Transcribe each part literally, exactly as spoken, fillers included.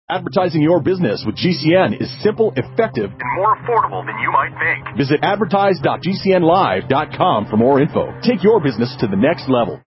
Advertising your business with G C N is simple, effective, and more affordable than you might think. Visit advertise dot g c n live dot com for more info. Take your business to the next level.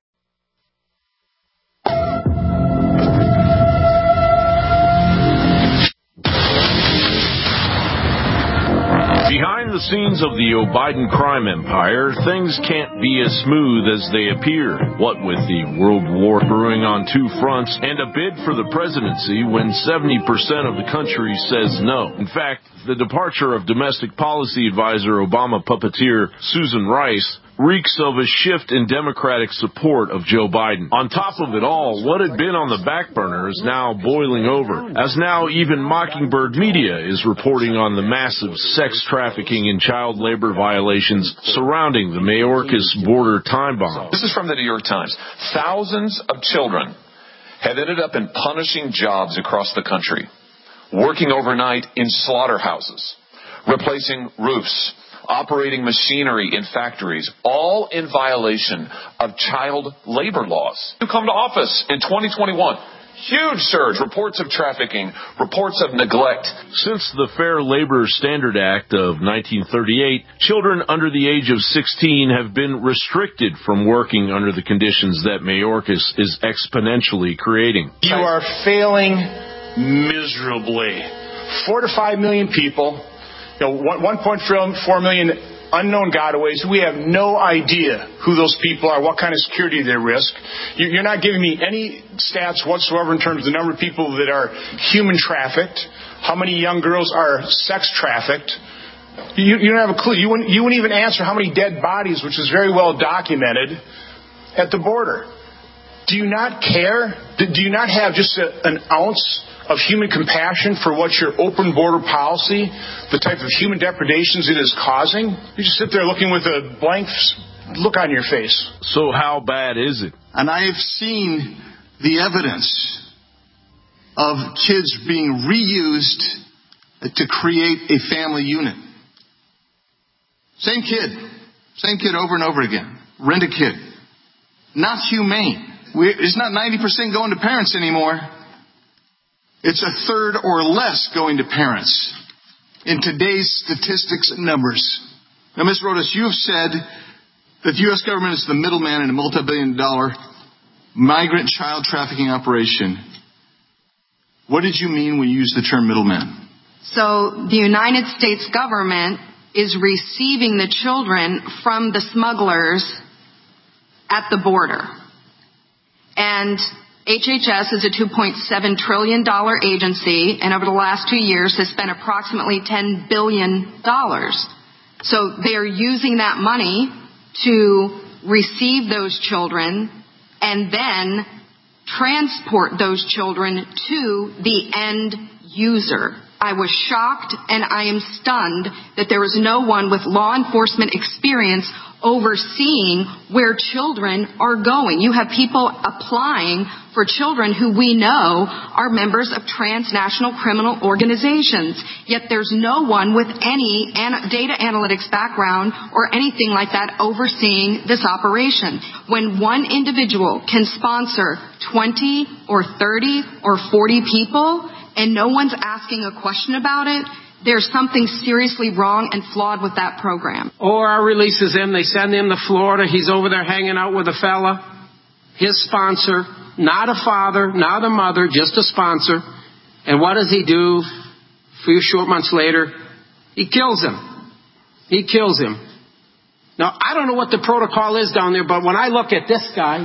Behind the scenes of the Biden crime empire, things can't be as smooth as they appear. What with the world war brewing on two fronts and a bid for the presidency when seventy percent of the country says no. In fact, the departure of domestic policy advisor Obama puppeteer Susan Rice reeks of a shift in Democratic support of Joe Biden. On top of it all, what had been on the back burner is now boiling over, as now even Mockingbird Media is reporting on the massive sex trafficking and child labor violations surrounding the Mayorkas border time bomb. This is from the New York Times. Thousands of children have ended up in punishing jobs across the country, working overnight in slaughterhouses, replacing roofs, operating machinery in factories, all in violation of child labor laws. To come to office in twenty twenty-one. Huge surge, reports of trafficking, reports of neglect. Since the Fair Labor Standard Act of nineteen thirty-eight, children under the age of sixteen have been restricted from working under the conditions that Mayorkas is exponentially creating. You are failing miserably. Four to five million people, you know, one point four million unknown gotaways. We have no idea who those people are, what kind of security they risk. You're not giving me any stats whatsoever in terms of the number of people that are human trafficked, how many young girls are sex trafficked. You, you don't have a clue. You wouldn't, you wouldn't even answer how many dead bodies, which is very well documented, at the border. Do you not care? Do you not have just a, an ounce of human compassion for what your open border policy, the type of human depredations it is causing? You just sit there looking with a blank look on your face. So how bad is it? And I have seen the evidence of kids being reused to create a family unit. Same kid. Same kid over and over again. Rent a kid. Not humane. We, it's not ninety percent going to parents anymore. It's a third or less going to parents in today's statistics and numbers. Now, Miz Rodas, you've said that the U S government is the middleman in a multi-billion dollar migrant child trafficking operation. What did you mean when you used the term middleman? So the United States government is receiving the children from the smugglers at the border. And H H S is a two point seven trillion dollars agency, and over the last two years has spent approximately ten billion dollars. So they are using that money to receive those children and then transport those children to the end user. I was shocked and I am stunned that there is no one with law enforcement experience overseeing where children are going. You have people applying for children who we know are members of transnational criminal organizations, yet there's no one with any data analytics background or anything like that overseeing this operation. When one individual can sponsor twenty or thirty or forty people and no one's asking a question about it, there's something seriously wrong and flawed with that program. O R releases him. They send him to Florida. He's over there hanging out with a fella, his sponsor, not a father, not a mother, just a sponsor. And what does he do? A few short months later, he kills him. He kills him. Now, I don't know what the protocol is down there, but when I look at this guy,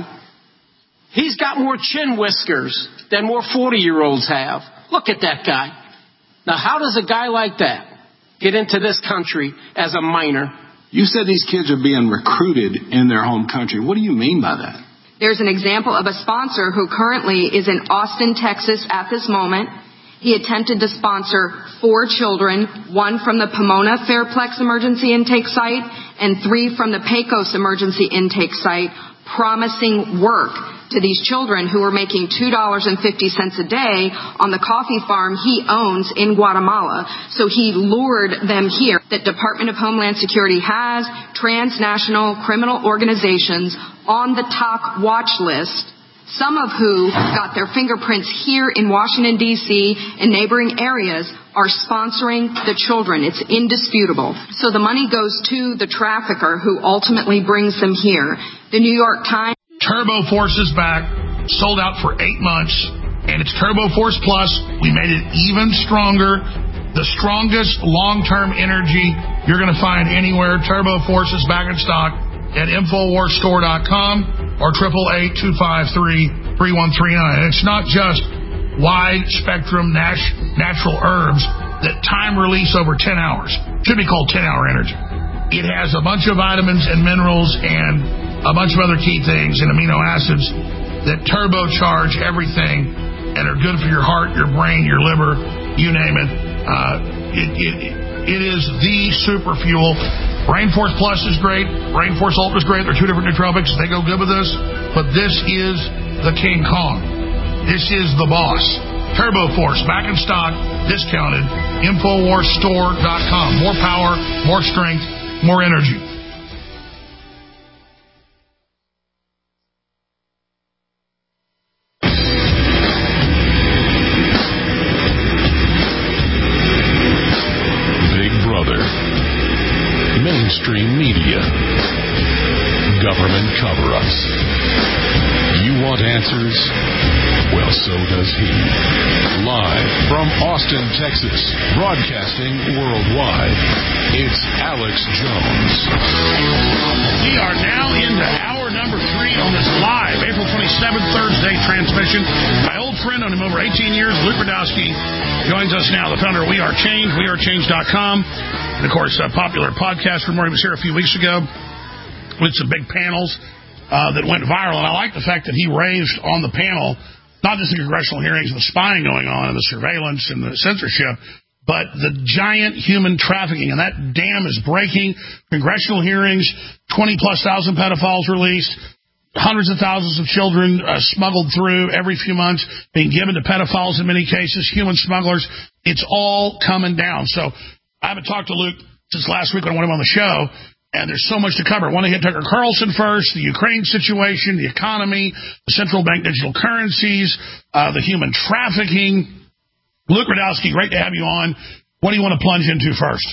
he's got more chin whiskers than more forty-year-olds have. Look at that guy. Now, how does a guy like that get into this country as a minor? You said these kids are being recruited in their home country. What do you mean by that? There's an example of a sponsor who currently is in Austin, Texas at this moment. He attempted to sponsor four children, one from the Pomona Fairplex Emergency Intake Site and three from the Pecos Emergency Intake Site, promising work to these children who were making two dollars and fifty cents a day on the coffee farm he owns in Guatemala. So he lured them here. The Department of Homeland Security has transnational criminal organizations on the top watch list some of who got their fingerprints here in Washington, D C and neighboring areas, are sponsoring the children. It's indisputable. So the money goes to the trafficker who ultimately brings them here. The New York Times. Turbo Force is back, sold out for eight months, and it's Turbo Force Plus. We made it even stronger. The strongest long-term energy you're going to find anywhere. Turbo Force is back in stock at Infowars Store dot com or eight eight eight, two five three, three one three nine. And it's not just wide-spectrum nat- natural herbs that time release over ten hours. Should be called ten-hour energy. It has a bunch of vitamins and minerals and a bunch of other key things and amino acids that turbocharge everything and are good for your heart, your brain, your liver, you name it. Uh, it, it, it is the super fuel. Rainforce Plus is great. Rainforce Ultra is great. They're two different nootropics. They go good with this. But this is the King Kong. This is the boss. Turbo Force, back in stock, discounted. Infowars Store dot com. More power, more strength, more energy. Mainstream media, government cover-ups. You want answers? Well, so does he. Live from Austin, Texas, broadcasting worldwide, it's Alex Jones. We are now into hour number three on this live April twenty-seventh, Thursday transmission. My old friend on him over eighteen years, Luke Rudkowski, joins us now, the founder of We Are Change, we are change dot com. And, of course, a popular podcast from where he was here a few weeks ago with some big panels uh, that went viral. And I like the fact that he raised on the panel not just the congressional hearings and the spying going on and the surveillance and the censorship, but the giant human trafficking. And that dam is breaking. Congressional hearings, twenty-plus thousand pedophiles released, hundreds of thousands of children uh, smuggled through every few months, being given to pedophiles in many cases, human smugglers. It's all coming down. So I haven't talked to Luke since last week when I went him on the show, and there's so much to cover. I want to hit Tucker Carlson first, the Ukraine situation, the economy, the central bank digital currencies, uh, the human trafficking. Luke Rudkowski, great to have you on. What do you want to plunge into first?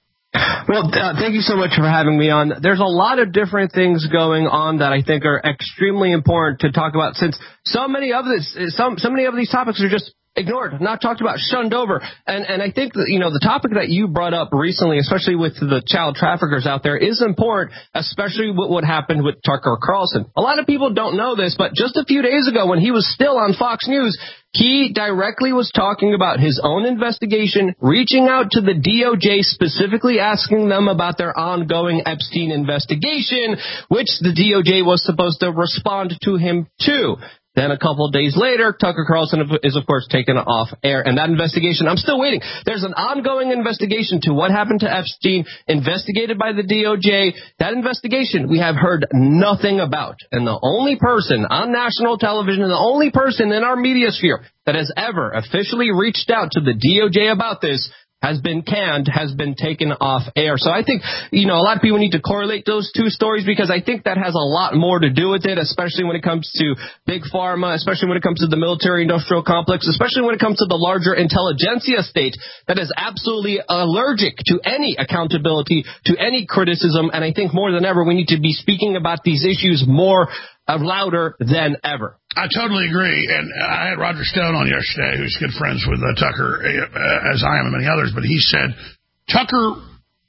Well, uh, thank you so much for having me on. There's a lot of different things going on that I think are extremely important to talk about, since so many of this, some, so many of these topics are just ignored, not talked about, shunned over. And and I think that, you know, the topic that you brought up recently, especially with the child traffickers out there, is important, especially with what happened with Tucker Carlson. A lot of people don't know this, but just a few days ago when he was still on Fox News, he directly was talking about his own investigation, reaching out to the D O J, specifically asking them about their ongoing Epstein investigation, which the D O J was supposed to respond to him to. Then a couple of days later, Tucker Carlson is, of course, taken off air. And that investigation, I'm still waiting. There's an ongoing investigation to what happened to Epstein, investigated by the D O J. That investigation we have heard nothing about. And the only person on national television, the only person in our media sphere that has ever officially reached out to the D O J about this has been canned, has been taken off air. So I think, you know, a lot of people need to correlate those two stories, because I think that has a lot more to do with it, especially when it comes to big pharma, especially when it comes to the military-industrial complex, especially when it comes to the larger intelligentsia state that is absolutely allergic to any accountability, to any criticism. And I think more than ever, we need to be speaking about these issues more uh, louder than ever. I totally agree, and I had Roger Stone on yesterday, who's good friends with uh, Tucker, uh, as I am and many others, but he said Tucker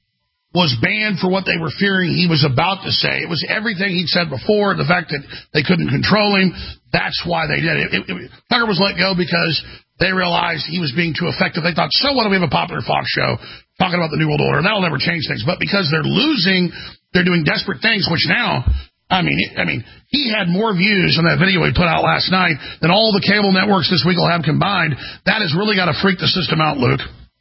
was banned for what they were fearing he was about to say. It was everything he'd said before, the fact that they couldn't control him. That's why they did it. it, it Tucker was let go because they realized he was being too effective. They thought, so what do we have a popular Fox show talking about the New World Order? That'll never change things. But because they're losing, they're doing desperate things, which now... I mean, I mean, he had more views on that video he put out last night than all the cable networks this week will have combined. That has really got to freak the system out, Luke.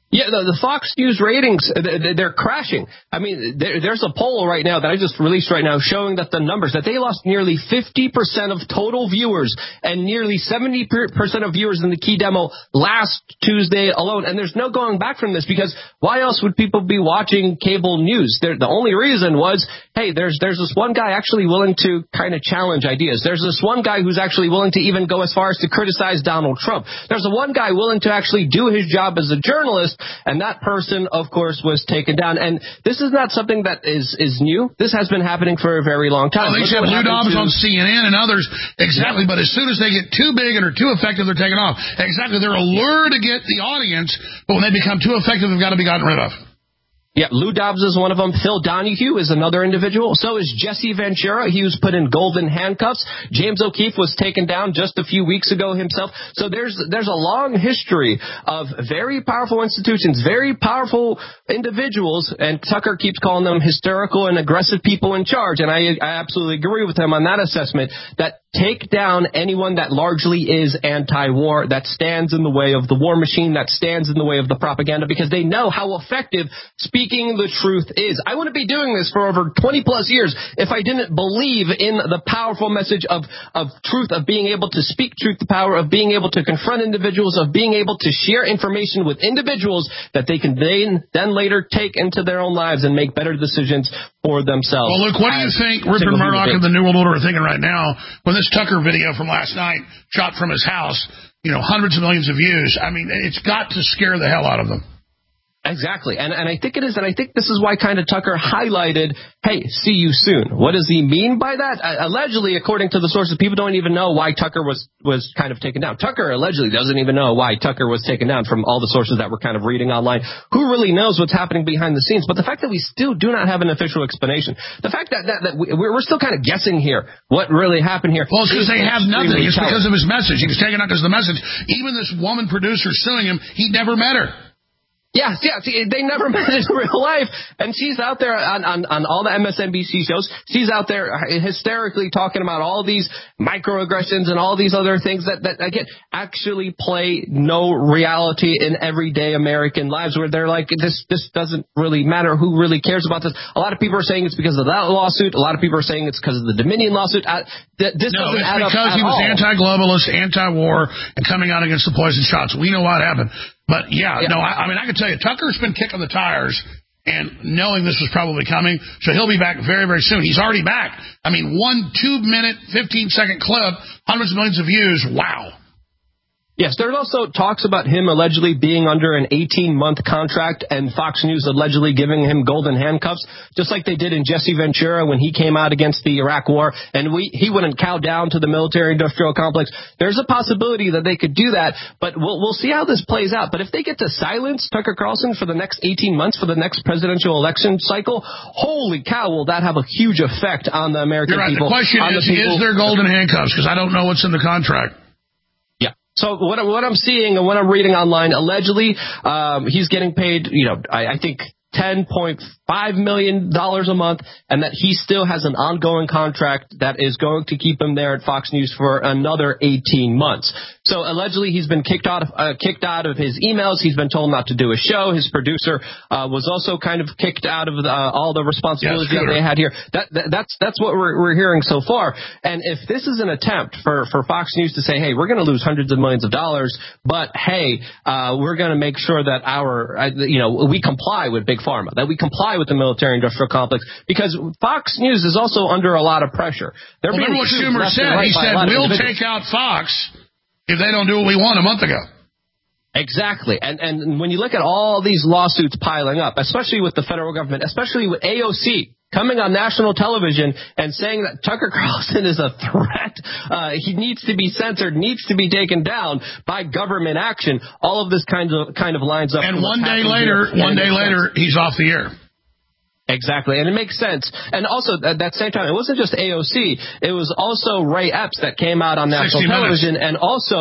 Yeah, the, the Fox News ratings, they're crashing. I mean, there, there's a poll right now that I just released right now showing that the numbers, that they lost nearly fifty percent of total viewers and nearly seventy percent of viewers in the key demo last Tuesday alone. And there's no going back from this, because why else would people be watching cable news? They're, the only reason was, hey, there's there's this one guy actually willing to kind of challenge ideas. There's this one guy who's actually willing to even go as far as to criticize Donald Trump. There's a one guy willing to actually do his job as a journalist. And that person, of course, was taken down. And this is not something that is, is new. This has been happening for a very long time. Well, they said Lou Dobbs to... on C N N and others. Exactly. Yeah. But as soon as they get too big and are too effective, they're taken off. Exactly. They're a lure to get the audience, but when they become too effective, they've got to be gotten rid of. Yeah, Lou Dobbs is one of them. Phil Donahue is another individual. So is Jesse Ventura. He was put in golden handcuffs. James O'Keefe was taken down just a few weeks ago himself. So there's there's a long history of very powerful institutions, very powerful individuals, and Tucker keeps calling them hysterical and aggressive people in charge. And I, I absolutely agree with him on that assessment, that take down anyone that largely is anti-war, that stands in the way of the war machine, that stands in the way of the propaganda, because they know how effective speaking the truth is. I wouldn't be doing this for over twenty plus years if I didn't believe in the powerful message of, of truth, of being able to speak truth to power, of being able to confront individuals, of being able to share information with individuals that they can then, then later take into their own lives and make better decisions for themselves. Well, look, what do you think Rupert Murdoch and the New World Order are thinking right now when this Tucker video from last night shot from his house, you know, hundreds of millions of views? I mean, it's got to scare the hell out of them. Exactly. And and I think it is. And I think this is why kind of Tucker highlighted, hey, see you soon. What does he mean by that? Uh, allegedly, according to the sources, people don't even know why Tucker was, was kind of taken down. Tucker allegedly doesn't even know why Tucker was taken down from all the sources that we're kind of reading online. Who really knows what's happening behind the scenes? But the fact that we still do not have an official explanation, the fact that, that, that we, we're still kind of guessing here what really happened here. Well, it's because they have nothing. It's because of his message. He was taken out because of the message. Even this woman producer suing him, he never met her. Yeah, yeah, they never met in real life. And she's out there on, on, on all the M S N B C shows. She's out there hysterically talking about all these microaggressions and all these other things that, that again, actually play no reality in everyday American lives, where they're like, this, this doesn't really matter. Who really cares about this? A lot of people are saying it's because of that lawsuit. A lot of people are saying it's because of the Dominion lawsuit. I, th- this no, doesn't it's add because up he was all. anti-globalist, anti-war, and coming out against the poison shots. We know what happened. But, yeah, yeah. no, I, I mean, I can tell you, Tucker's been kicking the tires and knowing this was probably coming, so he'll be back very, very soon. He's already back. I mean, one two-minute, fifteen-second clip, hundreds of millions of views. Wow. Yes, there also talks about him allegedly being under an eighteen-month contract and Fox News allegedly giving him golden handcuffs, just like they did in Jesse Ventura when he came out against the Iraq War, and we, he wouldn't cow down to the military-industrial complex. There's a possibility that they could do that, but we'll, we'll see how this plays out. But if they get to silence Tucker Carlson for the next eighteen months, for the next presidential election cycle, holy cow, will that have a huge effect on the American You're right. people. The question is, the people. Is there golden handcuffs? Because I don't know what's in the contract. So what, what I'm seeing and what I'm reading online, allegedly, um, he's getting paid, you know, I, I think ten point five million dollars a month, and that he still has an ongoing contract that is going to keep him there at Fox News for another eighteen months. So allegedly he's been kicked out of, uh, kicked out of his emails. He's been told not to do a show. His producer uh, was also kind of kicked out of the, uh, all the responsibilities yes, that they had here. That, that that's that's what we're, we're hearing so far. And if this is an attempt for, for Fox News to say, hey, we're going to lose hundreds of millions of dollars, but hey, uh, we're going to make sure that our, uh, you know, we comply with Big Pharma, that we comply with the military-industrial complex, because Fox News is also under a lot of pressure. They're well, remember what Schumer said? Right, he said, we'll take out Fox if they don't do what we want a month ago. Exactly. And and when you look at all these lawsuits piling up, especially with the federal government, especially with A O C coming on national television and saying that Tucker Carlson is a threat, uh, he needs to be censored, needs to be taken down by government action, all of this kind of kind of lines up. And one day later, one day later, he's off the air. Exactly, and it makes sense. And also, at that same time, it wasn't just A O C. It was also Ray Epps that came out on national television and also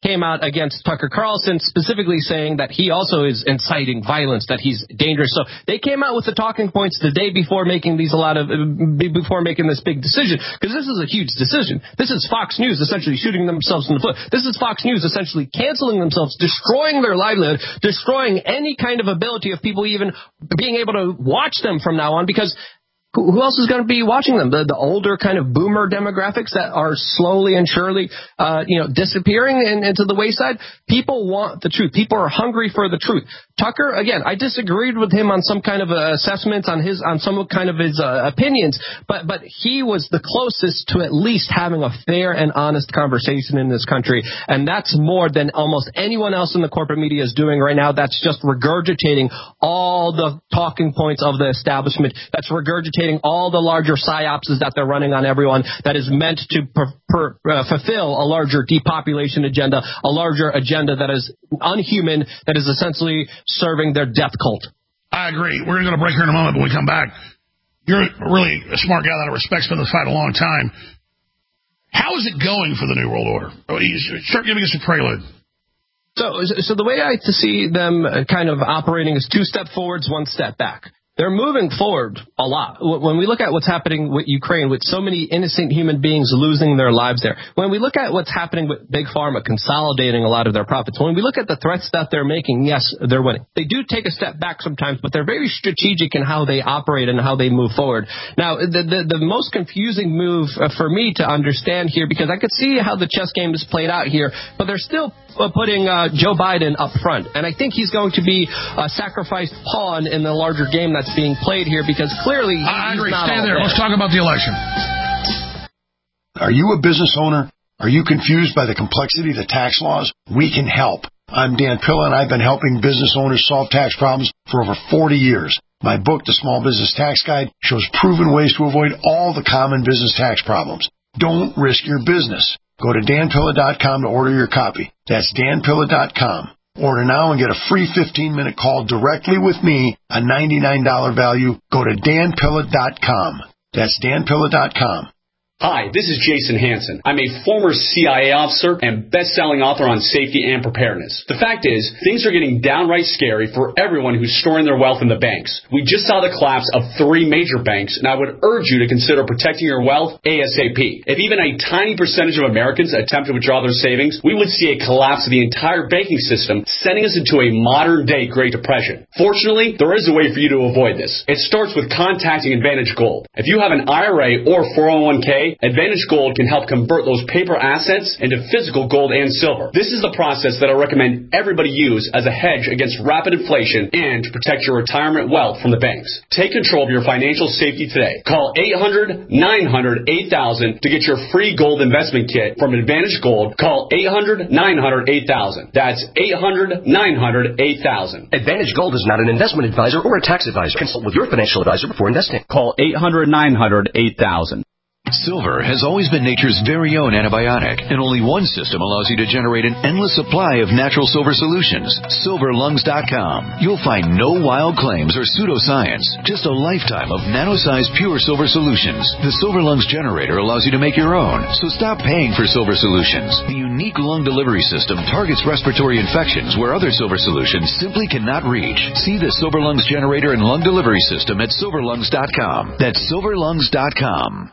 came out against Tucker Carlson, specifically saying that he also is inciting violence, that he's dangerous. So they came out with the talking points the day before making these a lot of before making this big decision, because this is a huge decision. This is Fox News essentially shooting themselves in the foot. This is Fox News essentially canceling themselves, destroying their livelihood, destroying any kind of ability of people even being able to watch them from now on, because who else is going to be watching them? The, the older kind of boomer demographics that are slowly and surely, uh, you know, disappearing in, into the wayside. People want the truth. People are hungry for the truth. Tucker, again, I disagreed with him on some kind of uh, assessments, on his, on some kind of his uh, opinions, but, but he was the closest to at least having a fair and honest conversation in this country. And that's more than almost anyone else in the corporate media is doing right now. That's just regurgitating all the talking points of the establishment. That's regurgitating all the larger psyopses that they're running on everyone, that is meant to per, per, uh, fulfill a larger depopulation agenda, a larger agenda that is unhuman, that is essentially serving their death cult. I agree. We're going to go to break here in a moment, but when we come back, you're really a smart guy that I respect's been in the fight a long time. How is it going for the New World Order? Start giving us a prelude. So, so the way I to see them kind of operating is two step forwards, one step back. They're moving forward a lot. When we look at what's happening with Ukraine, with so many innocent human beings losing their lives there, when we look at what's happening with Big Pharma consolidating a lot of their profits, when we look at the threats that they're making, yes, they're winning. They do take a step back sometimes, but they're very strategic in how they operate and how they move forward. Now, the the, the most confusing move for me to understand here, because I could see how the chess game is played out here, but they're still putting uh, Joe Biden up front. And I think he's going to be a sacrificed pawn in the larger game that's being played here, because clearly he's I agree. not Stay there. there. Let's talk about the election. Are you a business owner? Are you confused by the complexity of the tax laws? We can help. I'm Dan Pilla, and I've been helping business owners solve tax problems for over forty years. My book, The Small Business Tax Guide, shows proven ways to avoid all the common business tax problems. Don't risk your business. Go to dan pilla dot com to order your copy. That's dan pilla dot com. Order now and get a free fifteen minute call directly with me, a ninety-nine dollars value. Go to dan pilla dot com. That's dan pilla dot com. Hi, this is Jason Hansen. I'm a former C I A officer and best-selling author on safety and preparedness. The fact is, things are getting downright scary for everyone who's storing their wealth in the banks. We just saw the collapse of three major banks, and I would urge you to consider protecting your wealth ASAP. If even a tiny percentage of Americans attempt to withdraw their savings, we would see a collapse of the entire banking system, sending us into a modern-day Great Depression. Fortunately, there is a way for you to avoid this. It starts with contacting Advantage Gold. If you have an I R A or four oh one k, Advantage Gold can help convert those paper assets into physical gold and silver. This is the process that I recommend everybody use as a hedge against rapid inflation and to protect your retirement wealth from the banks. Take control of your financial safety today. Call eight hundred, nine hundred, eight thousand to get your free gold investment kit from Advantage Gold. Call eight hundred, nine hundred, eight thousand. That's eight hundred, nine hundred, eight thousand. Advantage Gold is not an investment advisor or a tax advisor. Consult with your financial advisor before investing. Call eight hundred, nine hundred, eight thousand. Silver has always been nature's very own antibiotic, and only one system allows you to generate an endless supply of natural silver solutions. silver lungs dot com. You'll find no wild claims or pseudoscience, just a lifetime of nano-sized pure silver solutions. The Silver Lungs generator allows you to make your own, so stop paying for silver solutions. The unique lung delivery system targets respiratory infections where other silver solutions simply cannot reach. See the Silver Lungs generator and lung delivery system at silver lungs dot com. That's silver lungs dot com.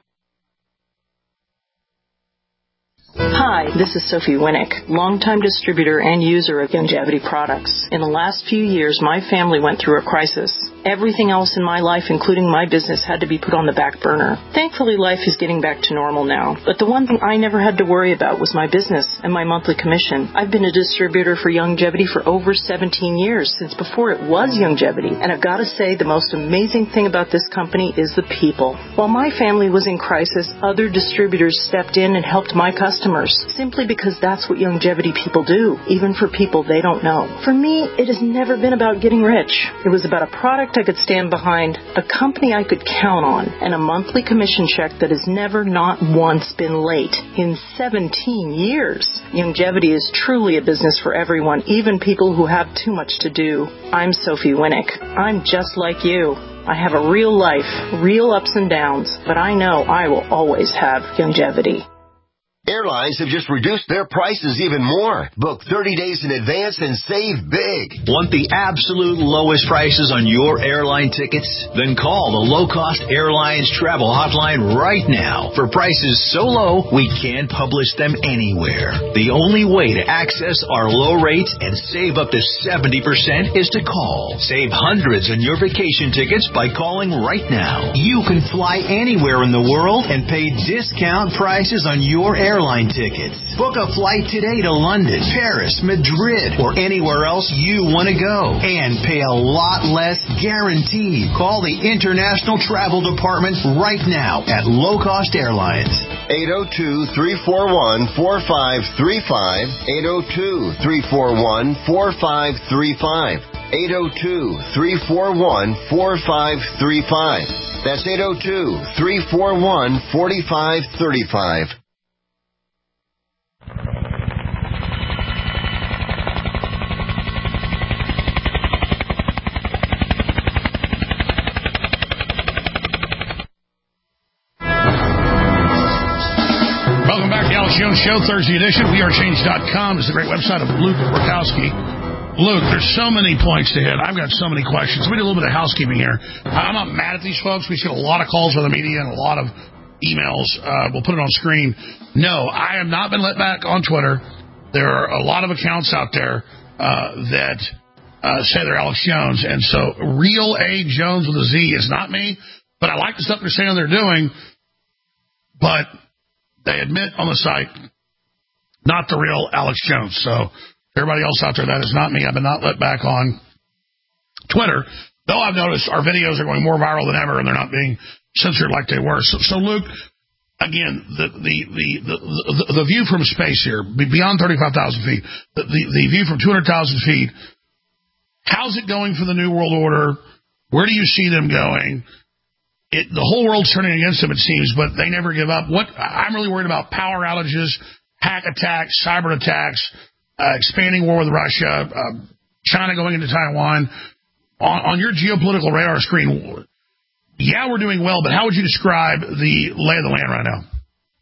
Hi, this is Sophie Winnick, longtime distributor and user of Youngevity products. In the last few years, my family went through a crisis. Everything else in my life, including my business, had to be put on the back burner. Thankfully, life is getting back to normal now. But the one thing I never had to worry about was my business and my monthly commission. I've been a distributor for Youngevity for over seventeen years, since before it was Youngevity. And I've got to say, the most amazing thing about this company is the people. While my family was in crisis, other distributors stepped in and helped my customers, simply because that's what Youngevity people do, even for people they don't know. For me, it has never been about getting rich. It was about a product I could stand behind, a company I could count on, and a monthly commission check that has never not once been late in seventeen years. Youngevity is truly a business for everyone, even people who have too much to do. I'm Sophie Winnick. I'm just like you. I have a real life, real ups and downs, but I know I will always have Youngevity. Airlines have just reduced their prices even more. Book thirty days in advance and save big. Want the absolute lowest prices on your airline tickets? Then call the Low Cost Airlines Travel Hotline right now. For prices so low, we can't publish them anywhere. The only way to access our low rates and save up to seventy percent is to call. Save hundreds on your vacation tickets by calling right now. You can fly anywhere in the world and pay discount prices on your airline tickets. Book a flight today to London, Paris, Madrid, or anywhere else you want to go and pay a lot less guaranteed. Call the International Travel Department right now at Low Cost Airlines. eight oh two, three four one, four five three five. eight oh two, three four one, four five three five. eight oh two, three four one, four five three five. That's eight oh two, three four one, four five three five. Welcome back to the Alex Jones Show, Thursday edition. we are change dot com is the great website of Luke Rukowski. Luke, there's so many points to hit. I've got so many questions. We do a little bit of housekeeping here. I'm not mad at these folks. We get a lot of calls from the media and a lot of emails. Uh, we'll put it on screen. No, I have not been let back on Twitter. There are a lot of accounts out there uh, that uh, say they're Alex Jones. And so Real A Jones with a Z is not me. But I like the stuff they're saying they're doing. But they admit on the site, not the real Alex Jones. So everybody else out there, that is not me. I've been not let back on Twitter, though I've noticed our videos are going more viral than ever, and they're not being censored like they were. So, so Luke, again, the the, the the the the view from space here, beyond thirty-five thousand feet, the, the, the view from two hundred thousand feet, how's it going for the New World Order? Where do you see them going? It, the whole world's turning against them, it seems, but they never give up. What I'm really worried about: power outages, hack attacks, cyber attacks, uh, expanding war with Russia, uh, China going into Taiwan. On, on your geopolitical radar screen, yeah, we're doing well, but how would you describe the lay of the land right now?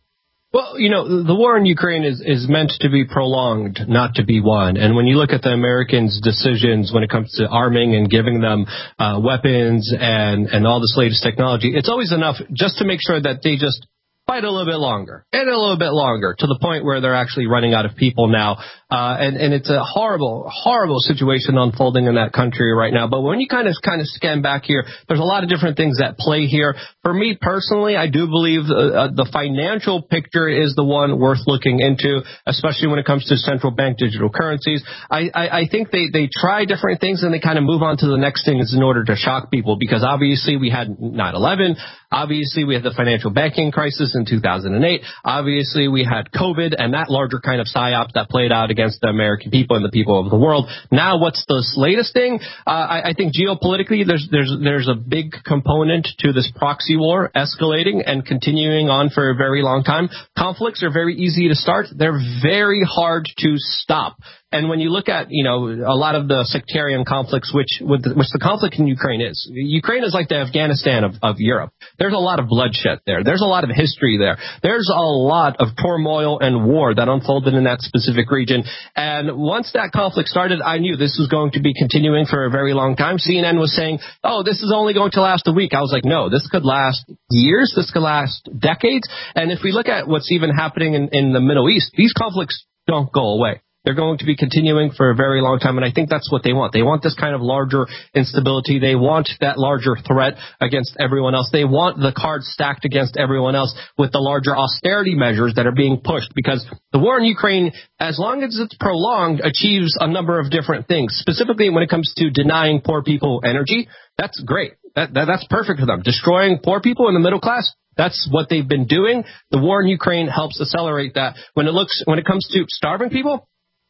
Well, you know, the war in Ukraine is, is meant to be prolonged, not to be won. And when you look at the Americans' decisions when it comes to arming and giving them uh, weapons and, and all this latest technology, it's always enough just to make sure that they just fight a little bit longer and a little bit longer to the point where they're actually running out of people now. Uh, and, and it's a horrible, horrible situation unfolding in that country right now. But when you kind of kind of scan back here, there's a lot of different things at play here. For me personally, I do believe uh, the financial picture is the one worth looking into, especially when it comes to central bank digital currencies. I, I, I think they, they try different things and they kind of move on to the next things in order to shock people, because obviously we had nine eleven. Obviously, we had the financial banking crisis in two thousand eight. Obviously, we had COVID and that larger kind of psyop that played out against the American people and the people of the world. Now, what's the latest thing? Uh, I, I think geopolitically, there's there's there's a big component to this proxy war escalating and continuing on for a very long time. Conflicts are very easy to start. They're very hard to stop. And when you look at, you know, a lot of the sectarian conflicts, which which the conflict in Ukraine is, Ukraine is like the Afghanistan of, of Europe. There's a lot of bloodshed there. There's a lot of history there. There's a lot of turmoil and war that unfolded in that specific region. And once that conflict started, I knew this was going to be continuing for a very long time. C N N was saying, oh, this is only going to last a week. I was like, no, this could last years. This could last decades. And if we look at what's even happening in, in the Middle East, these conflicts don't go away. They're going to be continuing for a very long time, and I think that's what they want. They want this kind of larger instability. They want that larger threat against everyone else. They want the cards stacked against everyone else with the larger austerity measures that are being pushed, because the war in Ukraine, as long as it's prolonged, achieves a number of different things. Specifically, when it comes to denying poor people energy, that's great. That, that, that's perfect for them. Destroying poor people in the middle class, that's what they've been doing. The war in Ukraine helps accelerate that. When it looks, when it comes to starving people,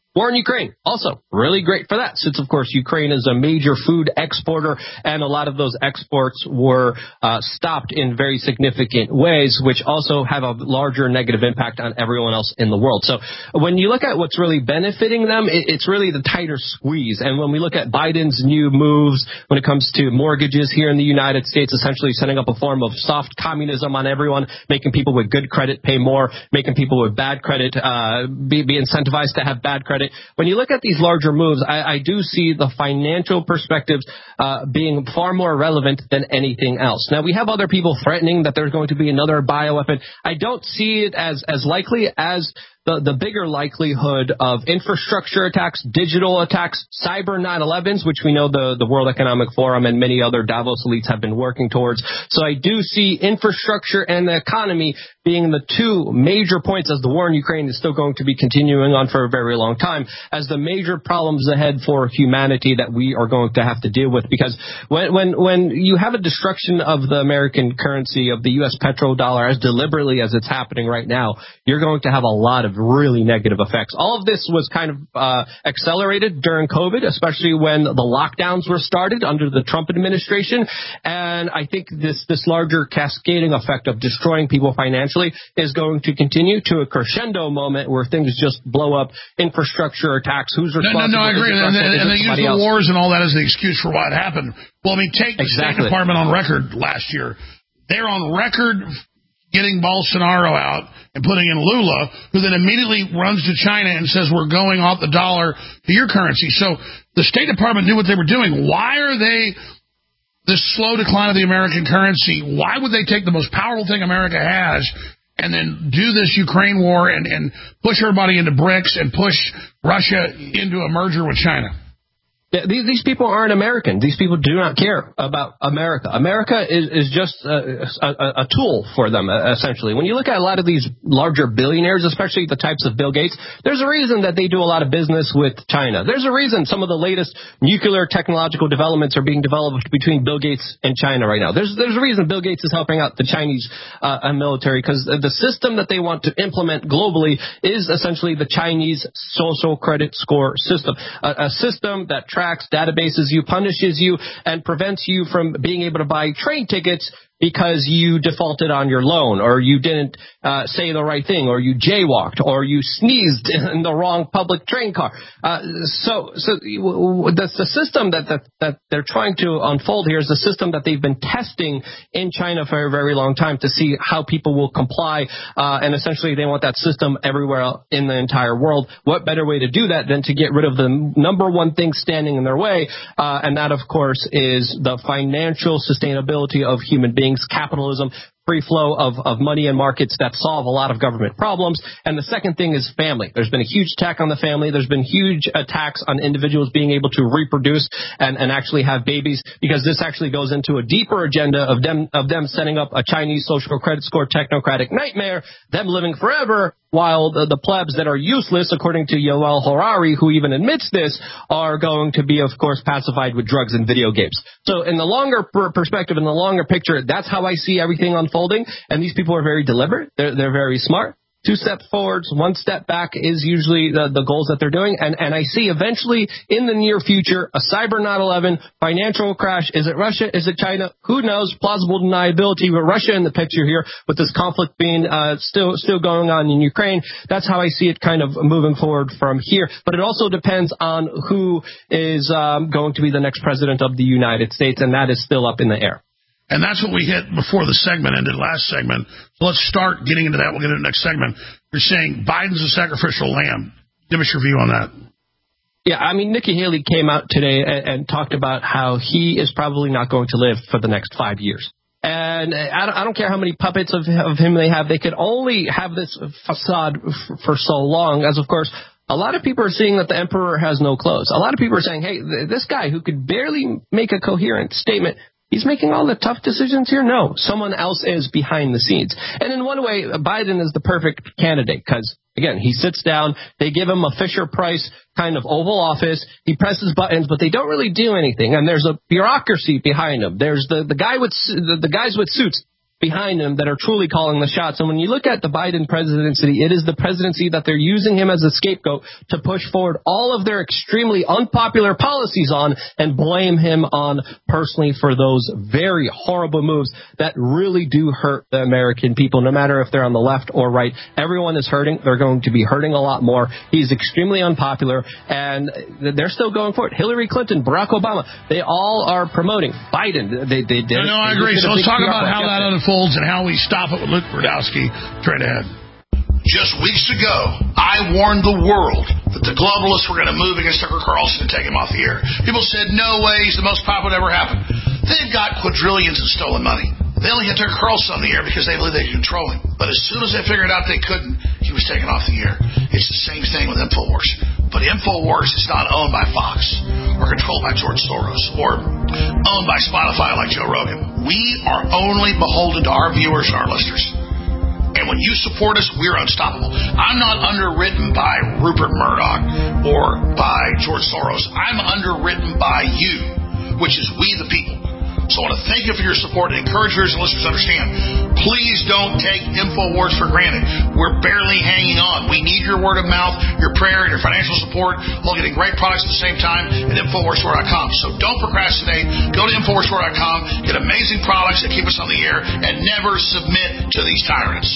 War in Ukraine, also really great for that, since, of course, Ukraine is a major food exporter, and a lot of those exports were uh, stopped in very significant ways, which also have a larger negative impact on everyone else in the world. So when you look at what's really benefiting them, it, it's really the tighter squeeze. And when we look at Biden's new moves when it comes to mortgages here in the United States, essentially setting up a form of soft communism on everyone, making people with good credit pay more, making people with bad credit uh, be, be incentivized to have bad credit. When you look at these larger moves, I, I do see the financial perspectives uh, being far more relevant than anything else. Now, we have other people threatening that there's going to be another bioweapon. I don't see it as, as likely as the, the bigger likelihood of infrastructure attacks, digital attacks, cyber nine elevens, which we know the, the World Economic Forum and many other Davos elites have been working towards. So I do see infrastructure and the economy being the two major points, as the war in Ukraine is still going to be continuing on for a very long time, as the major problems ahead for humanity that we are going to have to deal with. Because when when when you have a destruction of the American currency, of the U S petrodollar, as deliberately as it's happening right now, you're going to have a lot of really negative effects. All of this was kind of uh, accelerated during COVID, especially when the lockdowns were started under the Trump administration. And I think this, this larger cascading effect of destroying people financially is going to continue to a crescendo moment where things just blow up, infrastructure attacks, who's responsible. No, no, no, I agree. And, and, and they use the else? wars and all that as the excuse for what happened. Well, I mean, take the exactly. State Department on record last year. They're on record getting Bolsonaro out and putting in Lula, who then immediately runs to China and says, we're going off the dollar to your currency. So the State Department knew what they were doing. Why are they this slow decline of the American currency? Why would they take the most powerful thing America has and then do this Ukraine war and, and push everybody into BRICS and push Russia into a merger with China? These, these people aren't American. These people do not care about America. America is, is just a, a, a tool for them, essentially. When you look at a lot of these larger billionaires, especially the types of Bill Gates, there's a reason that they do a lot of business with China. There's a reason some of the latest nuclear technological developments are being developed between Bill Gates and China right now. There's, there's a reason Bill Gates is helping out the Chinese uh, military, because the system that they want to implement globally is essentially the Chinese social credit score system, a, a system that tracks, databases you, punishes you, and prevents you from being able to buy train tickets because you defaulted on your loan, or you didn't uh, say the right thing, or you jaywalked, or you sneezed in the wrong public train car. Uh, so, so the, the system that, that that they're trying to unfold here is the system that they've been testing in China for a very long time to see how people will comply. Uh, and essentially, they want that system everywhere in the entire world. What better way to do that than to get rid of the number one thing standing in their way? Uh, and that, of course, is the financial sustainability of human beings. Capitalism, free flow of, of money and markets that solve a lot of government problems. And the second thing is family. There's been a huge attack on the family. There's been huge attacks on individuals being able to reproduce and, and actually have babies, because this actually goes into a deeper agenda of them of them setting up a Chinese social credit score technocratic nightmare, them living forever, while the, the plebs that are useless, according to Yoel Harari, who even admits this, are going to be, of course, pacified with drugs and video games. So in the longer per- perspective, in the longer picture, that's how I see everything unfolding. And these people are very deliberate. They're, they're very smart. Two steps forwards, one step back is usually the, the goals that they're doing. And, and I see eventually in the near future a cyber nine eleven, financial crash. Is it Russia? Is it China? Who knows? Plausible deniability with Russia in the picture here, with this conflict being uh, still still going on in Ukraine. That's how I see it kind of moving forward from here. But it also depends on who is um, going to be the next president of the United States, and that is still up in the air. And that's what we hit before the segment ended, last segment. So let's start getting into that. We'll get into the next segment. You're saying Biden's a sacrificial lamb. Give us your view on that. Yeah, I mean, Nikki Haley came out today and, and talked about how he is probably not going to live for the next five years. And I don't, I don't care how many puppets of, of him they have. They could only have this facade f- for so long, as, of course, a lot of people are seeing that the emperor has no clothes. A lot of people are saying, hey, th- this guy who could barely make a coherent statement, he's making all the tough decisions here? No, someone else is behind the scenes. And in one way, Biden is the perfect candidate because, again, he sits down, they give him a Fisher-Price kind of Oval Office, he presses buttons, but they don't really do anything. And there's a bureaucracy behind him. There's the, the guy with the, the guys with suits. behind him that are truly calling the shots. And when you look at the Biden presidency, it is the presidency that they're using him as a scapegoat to push forward all of their extremely unpopular policies on and blame him on personally for those very horrible moves that really do hurt the American people, no matter if they're on the left or right. Everyone is hurting. They're going to be hurting a lot more. He's extremely unpopular, and they're still going for it. Hillary Clinton, Barack Obama, they all are promoting Biden. They, they did. No, no, I agree. So let's talk about how that unfolds and how we stop it with Luke Rudkowski. Straight ahead. Just weeks ago, I warned the world that the globalists were going to move against Tucker Carlson and take him off the air. People said, no way, he's the most popular that ever happened. They've got quadrillions in stolen money. They only had Tucker Carlson on the air because they believed they could control him. But as soon as they figured out they couldn't, he was taken off the air. It's the same thing with InfoWars. But InfoWars is not owned by Fox or controlled by George Soros or owned by Spotify like Joe Rogan. We are only beholden to our viewers and our listeners. And when you support us, we're unstoppable. I'm not underwritten by Rupert Murdoch or by George Soros. I'm underwritten by you, which is we the people. So I want to thank you for your support and encourage viewers and listeners to understand. Please don't take InfoWars for granted. We're barely hanging on. We need your word of mouth, your prayer, and your financial support, while getting great products at the same time at Infowars Store dot com. So don't procrastinate. Go to Infowars Store dot com, get amazing products that keep us on the air, and never submit to these tyrants.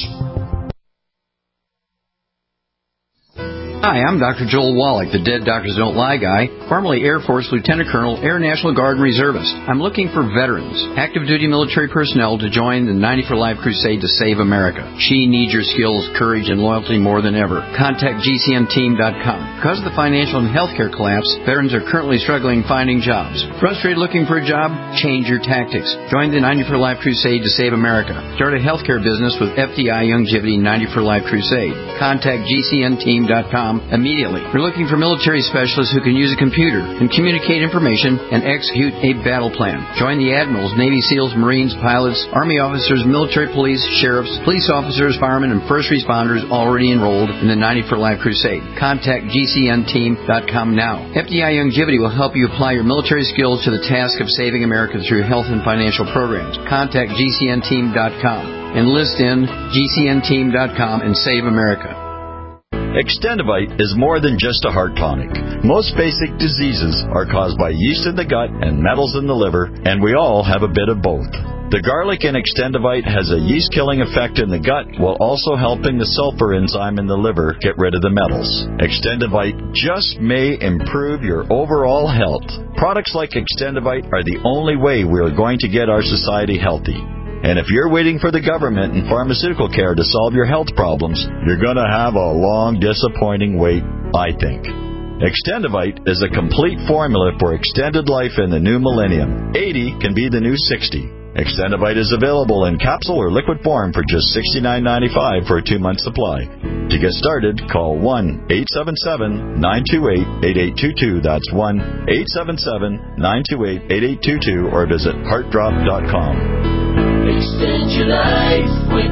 Hi, I'm Doctor Joel Wallach, the Dead Doctors Don't Lie guy, formerly Air Force Lieutenant Colonel, Air National Guard Reservist. I'm looking for veterans, active duty military personnel to join the ninety for Life crusade to save America. She needs your skills, courage, and loyalty more than ever. Contact G C N team dot com. Because of the financial and healthcare collapse, veterans are currently struggling finding jobs. Frustrated looking for a job? Change your tactics. Join the ninety for Life crusade to save America. Start a healthcare business with F D I Youngevity ninety for Life crusade. Contact G C N team dot com immediately. We're looking for military specialists who can use a computer and communicate information and execute a battle plan. Join the admirals, Navy SEALs, Marines, pilots, Army officers, military police, sheriffs, police officers, firemen, and first responders already enrolled in the ninety for Life crusade. Contact G C N team dot com now. F D I Youngevity will help you apply your military skills to the task of saving America through health and financial programs. Contact G C N team dot com. Enlist in G C N team dot com and save America. Extendivite is more than just a heart tonic. Most basic diseases are caused by yeast in the gut and metals in the liver, and we all have a bit of both. The garlic in Extendivite has a yeast-killing effect in the gut while also helping the sulfur enzyme in the liver get rid of the metals. Extendivite just may improve your overall health. Products like Extendivite are the only way we are going to get our society healthy. And if you're waiting for the government and pharmaceutical care to solve your health problems, you're going to have a long, disappointing wait, I think. Extendivite is a complete formula for extended life in the new millennium. eighty can be the new sixty. Extendivite is available in capsule or liquid form for just sixty-nine ninety-five for a two-month supply. To get started, call one eight seven seven, nine two eight, eight eight two two. That's one eight seven seven, nine two eight, eight eight two two, or visit heart drop dot com. Extend your life with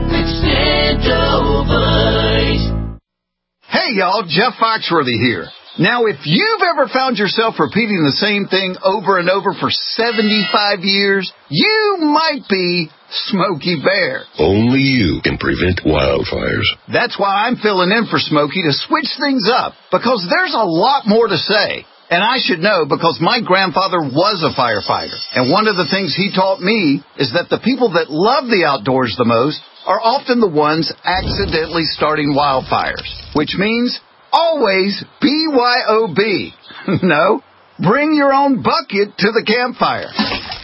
Extendivite. Hey y'all, Jeff Foxworthy here. Now, if you've ever found yourself repeating the same thing over and over for seventy-five years, you might be Smokey Bear. Only you can prevent wildfires. That's why I'm filling in for Smokey to switch things up, because there's a lot more to say. And I should know because my grandfather was a firefighter. And one of the things he taught me is that the people that love the outdoors the most are often the ones accidentally starting wildfires. Which means always B Y O B. No, bring your own bucket to the campfire.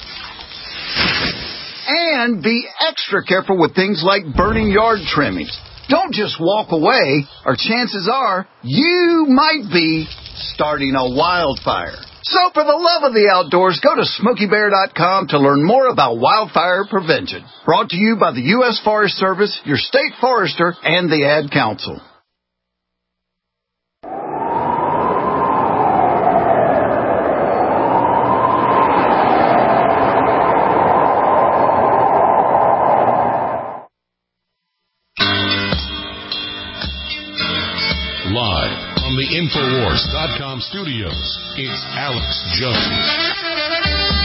And be extra careful with things like burning yard trimmings. Don't just walk away, or chances are you might be starting a wildfire. So for the love of the outdoors, go to Smokey Bear dot com to learn more about wildfire prevention. Brought to you by the U S Forest Service, your state forester, and the Ad Council. Live from the Infowars dot com studios, it's Alex Jones.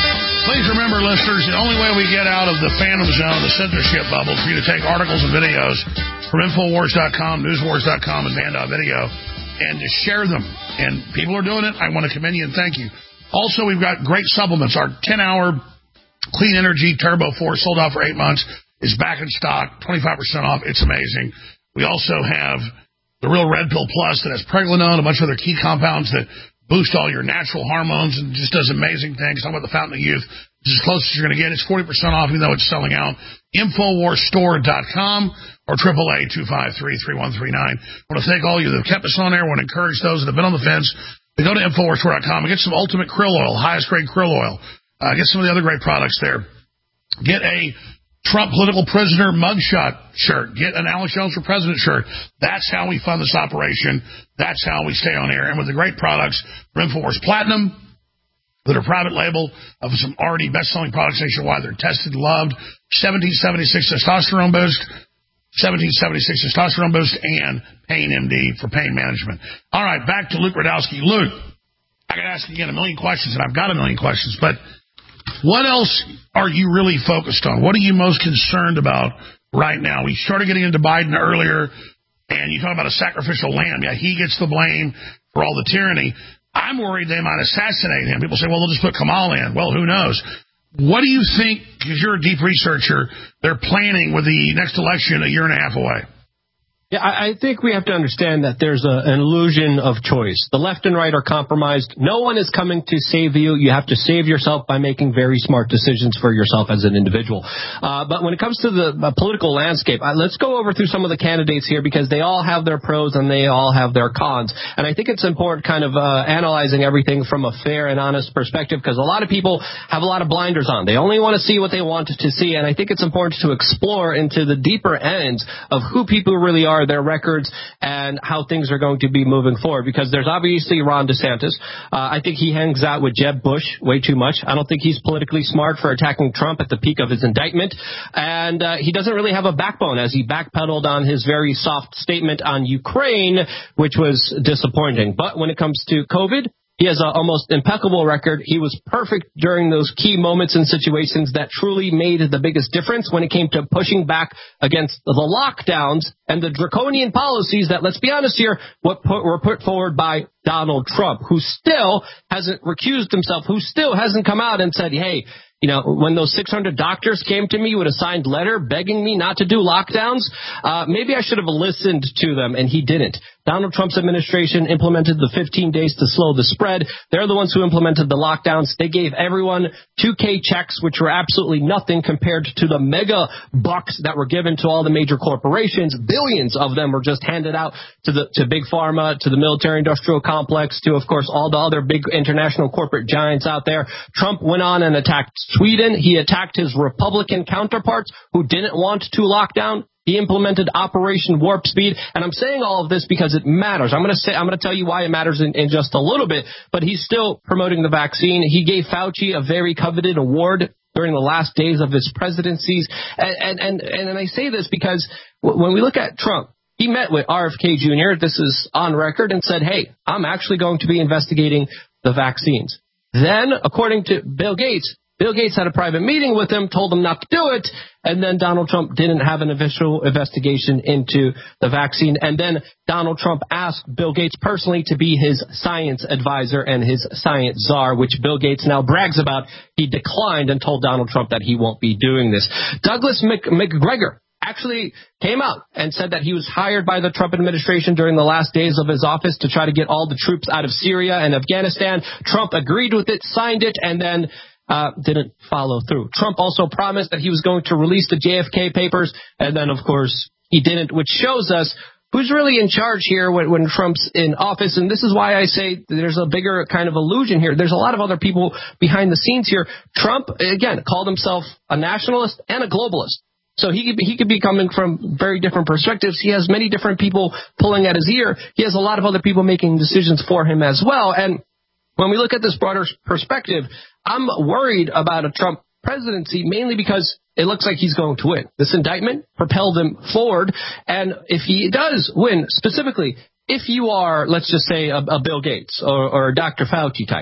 Please remember, listeners, the only way we get out of the phantom zone, the censorship bubble, is for you to take articles and videos from Infowars dot com, Newswars dot com, and Band Video, and to share them. And people are doing it. I want to commend you and thank you. Also, we've got great supplements. Our ten-hour Clean Energy Turbo Force, sold out for eight months, is back in stock, twenty-five percent off. It's amazing. We also have the Real Red Pill Plus that has pregnenolone, a bunch of other key compounds that boost all your natural hormones and just does amazing things. Talking about the Fountain of Youth. It's as close as you're going to get. It's forty percent off, even though it's selling out. Infowars Store dot com or triple A two five three, three one three nine. I want to thank all of you that have kept us on air. I want to encourage those that have been on the fence to go to Infowars Store dot com and get some Ultimate Krill Oil, highest grade krill oil. Uh, get some of the other great products there. Get a Trump political prisoner mugshot shirt. Get an Alex Jones for President shirt. That's how we fund this operation. That's how we stay on air. And with the great products from Infowars Platinum that are private label of some already best-selling products nationwide. They're tested, loved. seventeen seventy-six testosterone boost, seventeen seventy-six testosterone boost, and Pain M D for pain management. All right, back to Luke Rudkowski. Luke, I got to ask again a million questions, and I've got a million questions, but what else are you really focused on? What are you most concerned about right now? We started getting into Biden earlier, and you talk about a sacrificial lamb. Yeah, he gets the blame for all the tyranny. I'm worried they might assassinate him. People say, well, they'll just put Kamala in. Well, who knows? What do you think, because you're a deep researcher, they're planning with the next election a year and a half away? Yeah, I think we have to understand that there's a, an illusion of choice. The left and right are compromised. No one is coming to save you. You have to save yourself by making very smart decisions for yourself as an individual. Uh, but when it comes to the uh, political landscape, uh, let's go over through some of the candidates here because they all have their pros and they all have their cons. And I think it's important kind of uh, analyzing everything from a fair and honest perspective because a lot of people have a lot of blinders on. They only want to see what they want to see. And I think it's important to explore into the deeper ends of who people really are, their records, and how things are going to be moving forward. Because there's obviously Ron DeSantis. Uh, I think he hangs out with Jeb Bush way too much. I don't think he's politically smart for attacking Trump at the peak of his indictment. And uh, he doesn't really have a backbone as he backpedaled on his very soft statement on Ukraine, which was disappointing. But when it comes to COVID, he has an almost impeccable record. He was perfect during those key moments and situations that truly made the biggest difference when it came to pushing back against the lockdowns and the draconian policies that, let's be honest here, what put, were put forward by Donald Trump, who still hasn't recused himself, who still hasn't come out and said, hey, you know, when those six hundred doctors came to me with a signed letter begging me not to do lockdowns, uh, maybe I should have listened to them, and he didn't. Donald Trump's administration implemented the fifteen days to slow the spread. They're the ones who implemented the lockdowns. They gave everyone two K checks, which were absolutely nothing compared to the mega bucks that were given to all the major corporations. Billions of them were just handed out to the to Big Pharma, to the military-industrial complex, to, of course, all the other big international corporate giants out there. Trump went on and attacked Sweden. He attacked his Republican counterparts who didn't want to lock down. He implemented Operation Warp Speed, and I'm saying all of this because it matters. I'm going to say, I'm going to tell you why it matters in, in just a little bit, but he's still promoting the vaccine. He gave Fauci a very coveted award during the last days of his presidencies, and and and, and I say this because when we look at Trump, he met with R F K Junior, this is on record, and said, hey, I'm actually going to be investigating the vaccines. Then, according to Bill Gates, Bill Gates had a private meeting with him, told him not to do it, and then Donald Trump didn't have an official investigation into the vaccine. And then Donald Trump asked Bill Gates personally to be his science advisor and his science czar, which Bill Gates now brags about. He declined and told Donald Trump that he won't be doing this. Douglas Mc- McGregor actually came out and said that he was hired by the Trump administration during the last days of his office to try to get all the troops out of Syria and Afghanistan. Trump agreed with it, signed it, and then Uh, didn't follow through. Trump also promised that he was going to release the J F K papers, and then, of course, he didn't, which shows us who's really in charge here when, when Trump's in office. And this is why I say there's a bigger kind of illusion here. There's a lot of other people behind the scenes here. Trump, again, called himself a nationalist and a globalist. So he could, be, he could be coming from very different perspectives. He has many different people pulling at his ear. He has a lot of other people making decisions for him as well. And when we look at this broader perspective, I'm worried about a Trump presidency mainly because it looks like he's going to win. This indictment propelled him forward. And if he does win, specifically, if you are, let's just say, a, a Bill Gates or, or a Doctor Fauci type,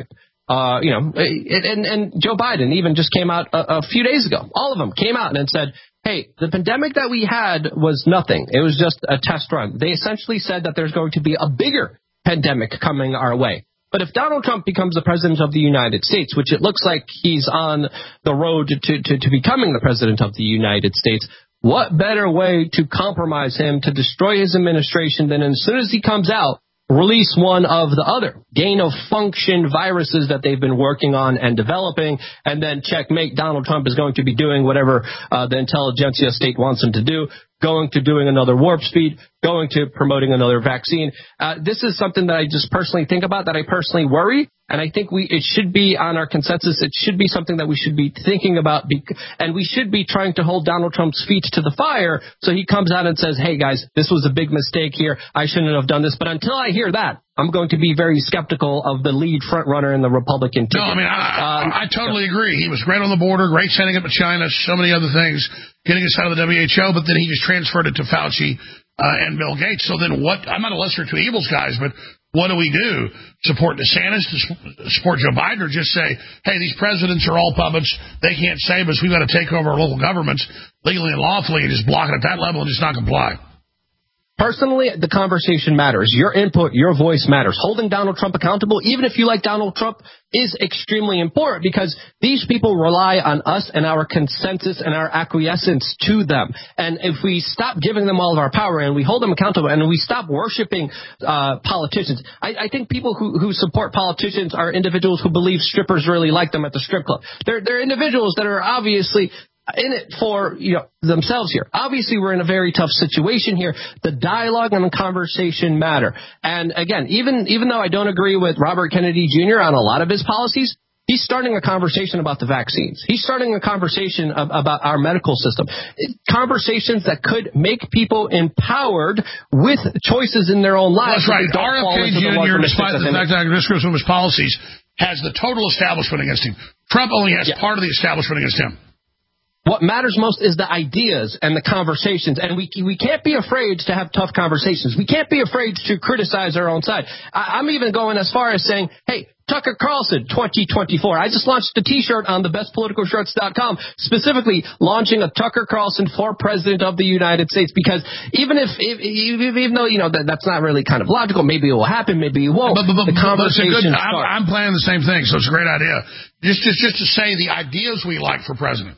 Uh, you know, and, and Joe Biden even just came out a, a few days ago. All of them came out and said, hey, the pandemic that we had was nothing. It was just a test run. They essentially said that there's going to be a bigger pandemic coming our way. But if Donald Trump becomes the president of the United States, which it looks like he's on the road to, to, to becoming the president of the United States, what better way to compromise him, to destroy his administration, than as soon as he comes out, release one of the other gain-of-function viruses that they've been working on and developing, and then checkmate. Donald Trump is going to be doing whatever uh, the intelligentsia state wants him to do, going to doing another warp speed, going to promoting another vaccine. Uh, this is something that I just personally think about, that I personally worry, and I think we it should be on our consensus. It should be something that we should be thinking about, bec- and we should be trying to hold Donald Trump's feet to the fire so he comes out and says, hey, guys, this was a big mistake here. I shouldn't have done this. But until I hear that, I'm going to be very skeptical of the lead front runner in the Republican ticket. No, I mean, I, um, I totally agree. He was great on the border, great sending it to China, so many other things, getting us out of the W H O, but then he just transferred it to Fauci uh, and Bill Gates. So then what? I'm not a lesser to evils, guys, but what do we do? Support DeSantis, support Joe Biden, or just say, hey, these presidents are all puppets. They can't save us. We've got to take over our local governments legally and lawfully and just block it at that level and just not comply. Personally, the conversation matters. Your input, your voice matters. Holding Donald Trump accountable, even if you like Donald Trump, is extremely important because these people rely on us and our consensus and our acquiescence to them. And if we stop giving them all of our power and we hold them accountable and we stop worshiping uh, politicians, I, I think people who, who support politicians are individuals who believe strippers really like them at the strip club. They're, they're individuals that are obviously in it for, you know, themselves here. Obviously, we're in a very tough situation here. The dialogue and the conversation matter. And again, even even though I don't agree with Robert Kennedy Junior on a lot of his policies, he's starting a conversation about the vaccines. He's starting a conversation of, about our medical system. Conversations that could make people empowered with choices in their own lives. Well, that's right. R F K Junior, despite the fact that I disagree with his policies, has the total establishment against him. Trump only has yeah. part of the establishment against him. What matters most is the ideas and the conversations, and we we can't be afraid to have tough conversations. We can't be afraid to criticize our own side. I, I'm even going as far as saying, hey, Tucker Carlson twenty twenty-four. I just launched a T-shirt on the best political shirts dot com, specifically launching a Tucker Carlson for President of the United States, because even if, if even though, you know, that, that's not really kind of logical, maybe it will happen, maybe it won't. But, but, but, the conversation but I'm, I'm planning the same thing, so it's a great idea. Just, just, just to say the ideas we like for president.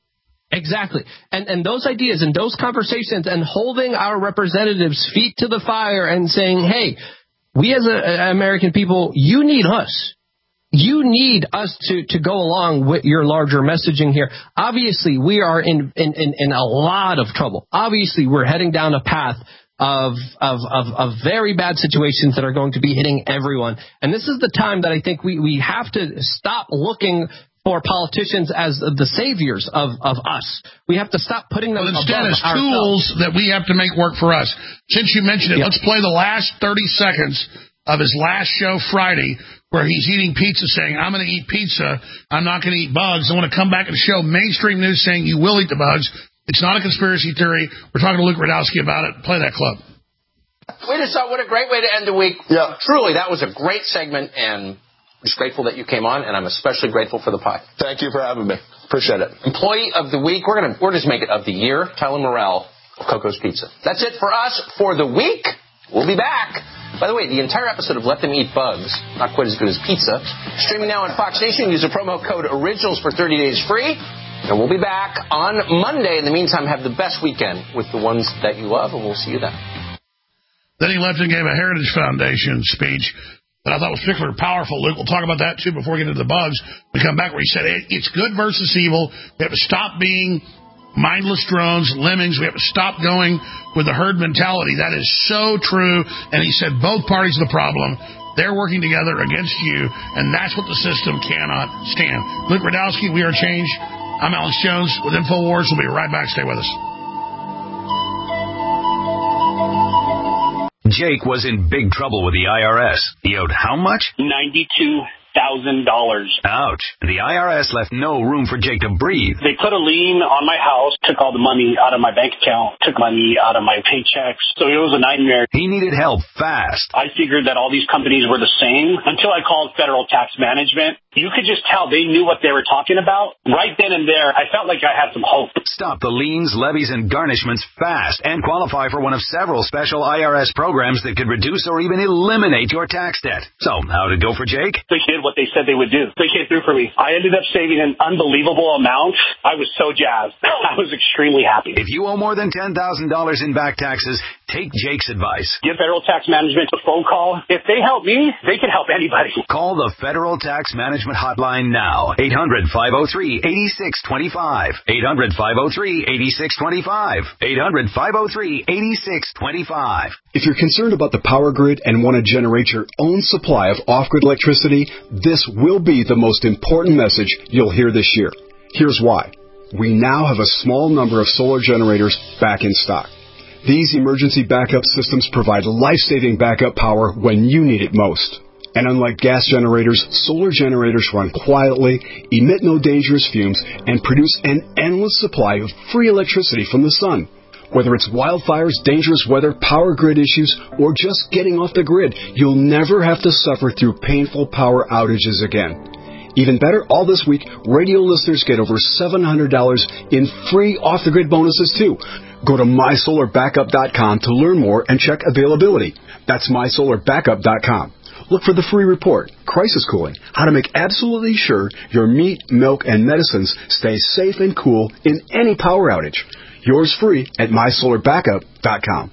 Exactly. And and those ideas and those conversations and holding our representatives' feet to the fire and saying, hey, we as a, a American people, you need us. You need us to, to go along with your larger messaging here. Obviously, we are in, in, in, in a lot of trouble. Obviously, we're heading down a path of, of, of, of very bad situations that are going to be hitting everyone. And this is the time that I think we, we have to stop looking for politicians as the saviors of, of us. We have to stop putting them well, instead above as tools ourselves. That we have to make work for us. Since you mentioned it, yep. let's play the last thirty seconds of his last show Friday where he's eating pizza saying, I'm going to eat pizza. I'm not going to eat bugs. I want to come back and show mainstream news saying you will eat the bugs. It's not a conspiracy theory. We're talking to Luke Rudkowski about it. Play that clip. We just thought, what a great way to end the week. Yeah. Truly, that was a great segment, and I'm just grateful that you came on, and I'm especially grateful for the pie. Thank you for having me. Appreciate it. Employee of the week, we're gonna we're just make it of the year. Tyler Morrell of Coco's Pizza. That's it for us for the week. We'll be back. By the way, the entire episode of Let Them Eat Bugs, not quite as good as pizza, streaming now on Fox Nation. Use the promo code ORIGINALS for thirty days free. And we'll be back on Monday. In the meantime, have the best weekend with the ones that you love, and we'll see you then. Then he left and gave a Heritage Foundation speech that I thought was particularly powerful, Luke. We'll talk about that, too, before we get into the bugs. We come back where he said it's good versus evil. We have to stop being mindless drones, lemmings. We have to stop going with the herd mentality. That is so true. And he said both parties are the problem. They're working together against you, and that's what the system cannot stand. Luke Rudkowski, We Are Change. I'm Alex Jones with InfoWars. We'll be right back. Stay with us. Jake was in big trouble with the I R S. He owed how much? ninety-two thousand thousand dollars. Ouch. The I R S left no room for Jake to breathe. They put a lien on my house, took all the money out of my bank account, took money out of my paychecks. So it was a nightmare. He needed help fast. I figured that all these companies were the same until I called Federal Tax Management. You could just tell they knew what they were talking about. Right then and there, I felt like I had some hope. Stop the liens, levies, and garnishments fast and qualify for one of several special I R S programs that could reduce or even eliminate your tax debt. So, how'd it go for Jake? They did what they said they would do. They came through for me. I ended up saving an unbelievable amount. I was so jazzed. I was extremely happy. If you owe more than ten thousand dollars in back taxes, take Jake's advice. Give Federal Tax Management a phone call. If they help me, they can help anybody. Call the Federal Tax Management Hotline now. eight hundred, five oh three, eight six two five. eight hundred, five oh three, eight six two five. eight hundred, five oh three, eight six two five. If you're concerned about the power grid and want to generate your own supply of off-grid electricity, this will be the most important message you'll hear this year. Here's why. We now have a small number of solar generators back in stock. These emergency backup systems provide life-saving backup power when you need it most. And unlike gas generators, solar generators run quietly, emit no dangerous fumes, and produce an endless supply of free electricity from the sun. Whether it's wildfires, dangerous weather, power grid issues, or just getting off the grid, you'll never have to suffer through painful power outages again. Even better, all this week, radio listeners get over seven hundred dollars in free off-the-grid bonuses, too. Go to my solar backup dot com to learn more and check availability. That's my solar backup dot com. Look for the free report, Crisis Cooling, how to make absolutely sure your meat, milk, and medicines stay safe and cool in any power outage. Yours free at my solar backup dot com.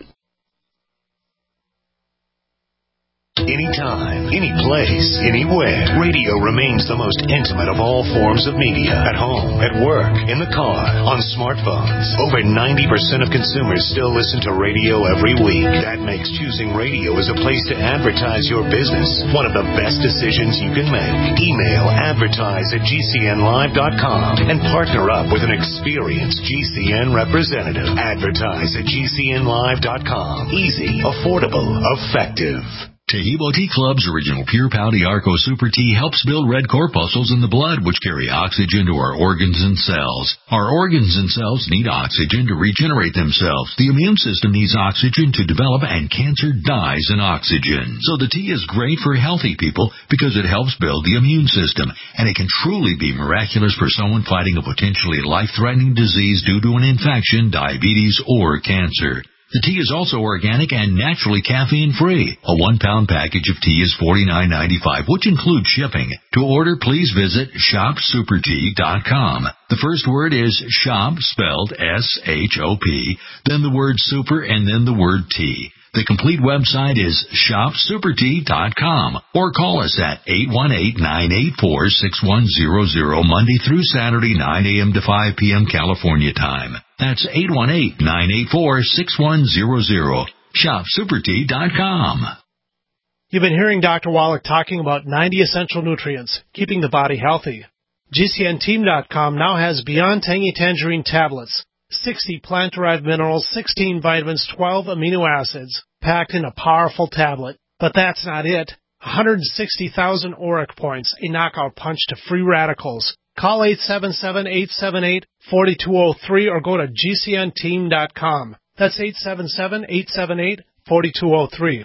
Anytime, any place, anywhere. Radio remains the most intimate of all forms of media. At home, at work, in the car, on smartphones. Over ninety percent of consumers still listen to radio every week. That makes choosing radio as a place to advertise your business one of the best decisions you can make. Email advertise at G C N live dot com and partner up with an experienced G C N representative. Advertise at G C N live dot com. Easy, affordable, effective. Taheebo Tea Club's original Pure Pouty Arco Super Tea helps build red corpuscles in the blood, which carry oxygen to our organs and cells. Our organs and cells need oxygen to regenerate themselves. The immune system needs oxygen to develop, and cancer dies in oxygen. So the tea is great for healthy people because it helps build the immune system, and it can truly be miraculous for someone fighting a potentially life-threatening disease due to an infection, diabetes, or cancer. The tea is also organic and naturally caffeine-free. A one-pound package of tea is forty-nine ninety-five, which includes shipping. To order, please visit shop super tea dot com. The first word is shop, spelled S H O P, then the word super, and then the word tea. The complete website is shop super tea dot com, or call us at eight one eight, nine eight four, six one zero zero Monday through Saturday, nine a.m. to five p.m. California time. That's eight one eight, nine eight four, six one zero zero. shop super tea dot com. You've been hearing Doctor Wallach talking about ninety essential nutrients, keeping the body healthy. G C N team dot com now has Beyond Tangy Tangerine tablets, sixty plant-derived minerals, sixteen vitamins, twelve amino acids, packed in a powerful tablet. But that's not it. one hundred sixty thousand auric points, a knockout punch to free radicals. Call eight seven seven, eight seven eight, four two zero three or go to G C N team dot com. That's eight seven seven, eight seven eight, four two zero three.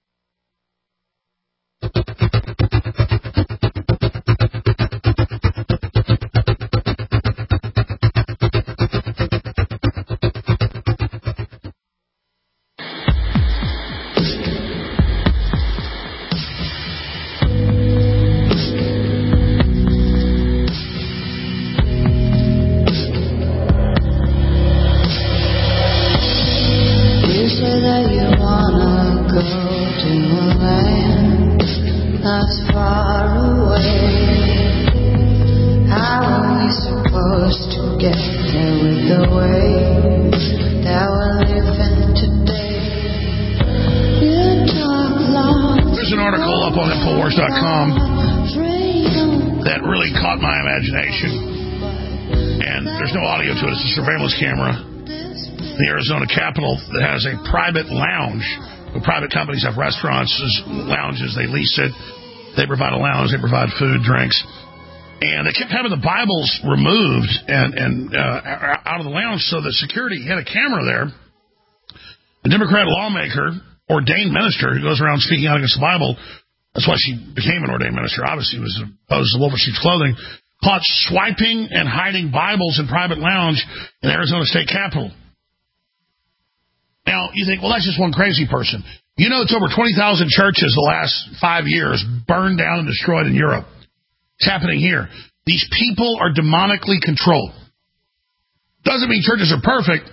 Surveillance camera in the Arizona Capitol that has a private lounge. Well, private companies have restaurants, lounges, they lease it. They provide a lounge. They provide food, drinks. And they kept having the Bibles removed and, and uh, out of the lounge so that security had a camera there. The Democrat lawmaker, ordained minister, who goes around speaking out against the Bible, that's why she became an ordained minister, obviously was opposed to wolf in sheep's clothing, caught swiping and hiding Bibles in private lounge in the Arizona State Capitol. Now, you think, well, that's just one crazy person. You know, it's over twenty thousand churches the last five years burned down and destroyed in Europe. It's happening here. These people are demonically controlled. Doesn't mean churches are perfect,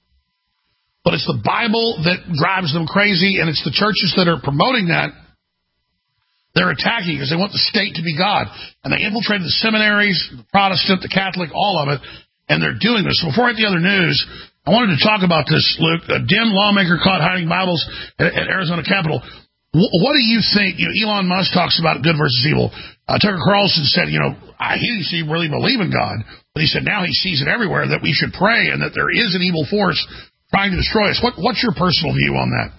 but it's the Bible that drives them crazy, and it's the churches that are promoting that they're attacking because they want the state to be God. And they infiltrated the seminaries, the Protestant, the Catholic, all of it, and they're doing this. So before I hit the other news, I wanted to talk about this, Luke. A Dem lawmaker caught hiding Bibles at, at Arizona Capitol. W- what do you think? You know, Elon Musk talks about good versus evil. Uh, Tucker Carlson said, you know, I, he didn't see really believe in God, but he said now he sees it everywhere, that we should pray and that there is an evil force trying to destroy us. What, what's your personal view on that?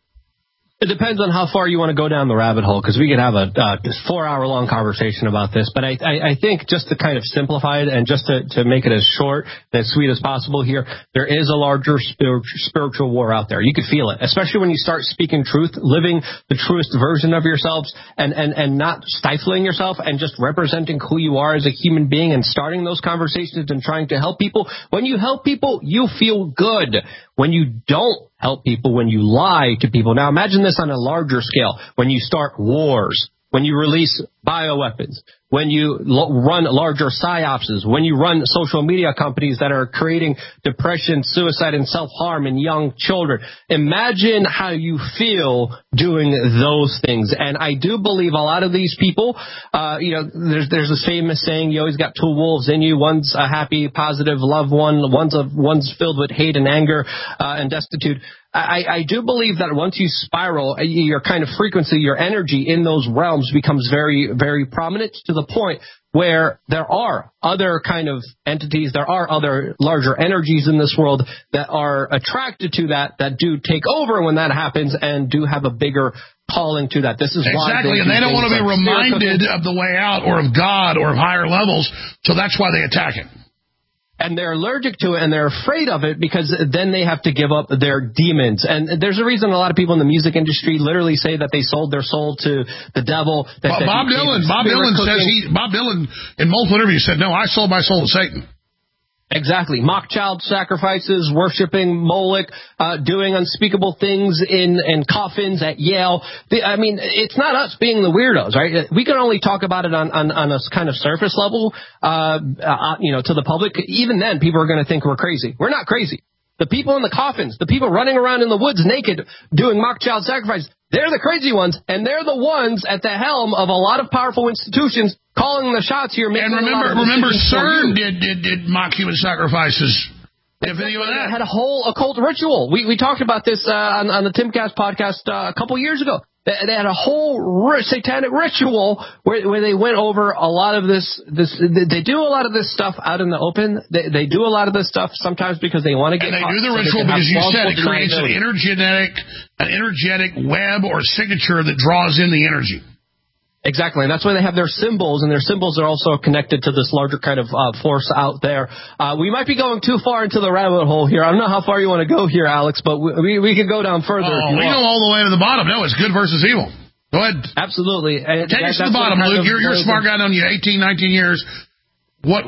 It depends on how far you want to go down the rabbit hole, because we could have a uh, four-hour-long conversation about this. But I, I, I think just to kind of simplify it and just to, to make it as short and as sweet as possible here, there is a larger spiritual war out there. You could feel it, especially when you start speaking truth, living the truest version of yourselves, and, and, and not stifling yourself and just representing who you are as a human being and starting those conversations and trying to help people. When you help people, you feel good. When you don't help people, when you lie to people. Now imagine this on a larger scale. When you start wars, when you release bioweapons, when you lo- run larger psyopses, when you run social media companies that are creating depression, suicide, and self-harm in young children. Imagine how you feel doing those things. And I do believe a lot of these people, uh, you know, there's there's this famous saying, you always got two wolves in you. One's a happy, positive, loved one. One's a, one's filled with hate and anger uh, and destitute. I, I do believe that once you spiral, your kind of frequency, your energy in those realms becomes very, very prominent, to the point where there are other kind of entities, there are other larger energies in this world that are attracted to that, that do take over when that happens and do have a bigger calling to that. This is exactly, why exactly, and they don't want to be like reminded of the way out or of God or of higher levels, so that's why they attack it. And they're allergic to it, and they're afraid of it, because then they have to give up their demons. And there's a reason a lot of people in the music industry literally say that they sold their soul to the devil. That, Bob, that Bob Dylan, Bob Dylan cooking. says he. Bob Dylan in multiple interviews said, "No, I sold my soul to Satan." Exactly. Mock child sacrifices, worshiping Moloch, uh, doing unspeakable things in, in coffins at Yale. The, I mean, it's not us being the weirdos, right? We can only talk about it on, on, on a kind of surface level, uh, uh, you know, to the public. Even then, people are going to think we're crazy. We're not crazy. The people in the coffins, the people running around in the woods naked doing mock child sacrifice, they're the crazy ones, and they're the ones at the helm of a lot of powerful institutions calling the shots here. And remember, remember, CERN did, did did mock human sacrifices. If any of that had a whole occult ritual. We we talked about this uh, on, on the Timcast podcast uh, a couple years ago. They, they had a whole ri- satanic ritual where, where they went over a lot of this. This they do a lot of this stuff out in the open. They, they do a lot of this stuff sometimes because they want to get. And they caught, do the so ritual because you said it creates an energetic, an energetic web or signature that draws in the energy. Exactly, and that's why they have their symbols, and their symbols are also connected to this larger kind of uh, force out there. Uh, we might be going too far into the rabbit hole here. I don't know how far you want to go here, Alex, but we we, we can go down further. Oh, if you we want. go all the way to the bottom. No, it's good versus evil. Go ahead. Absolutely. And Take that, us to the bottom, Luke. You're, you're a smart guy, known you eighteen, nineteen years. What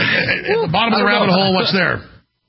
at the bottom of the rabbit hole? What's there?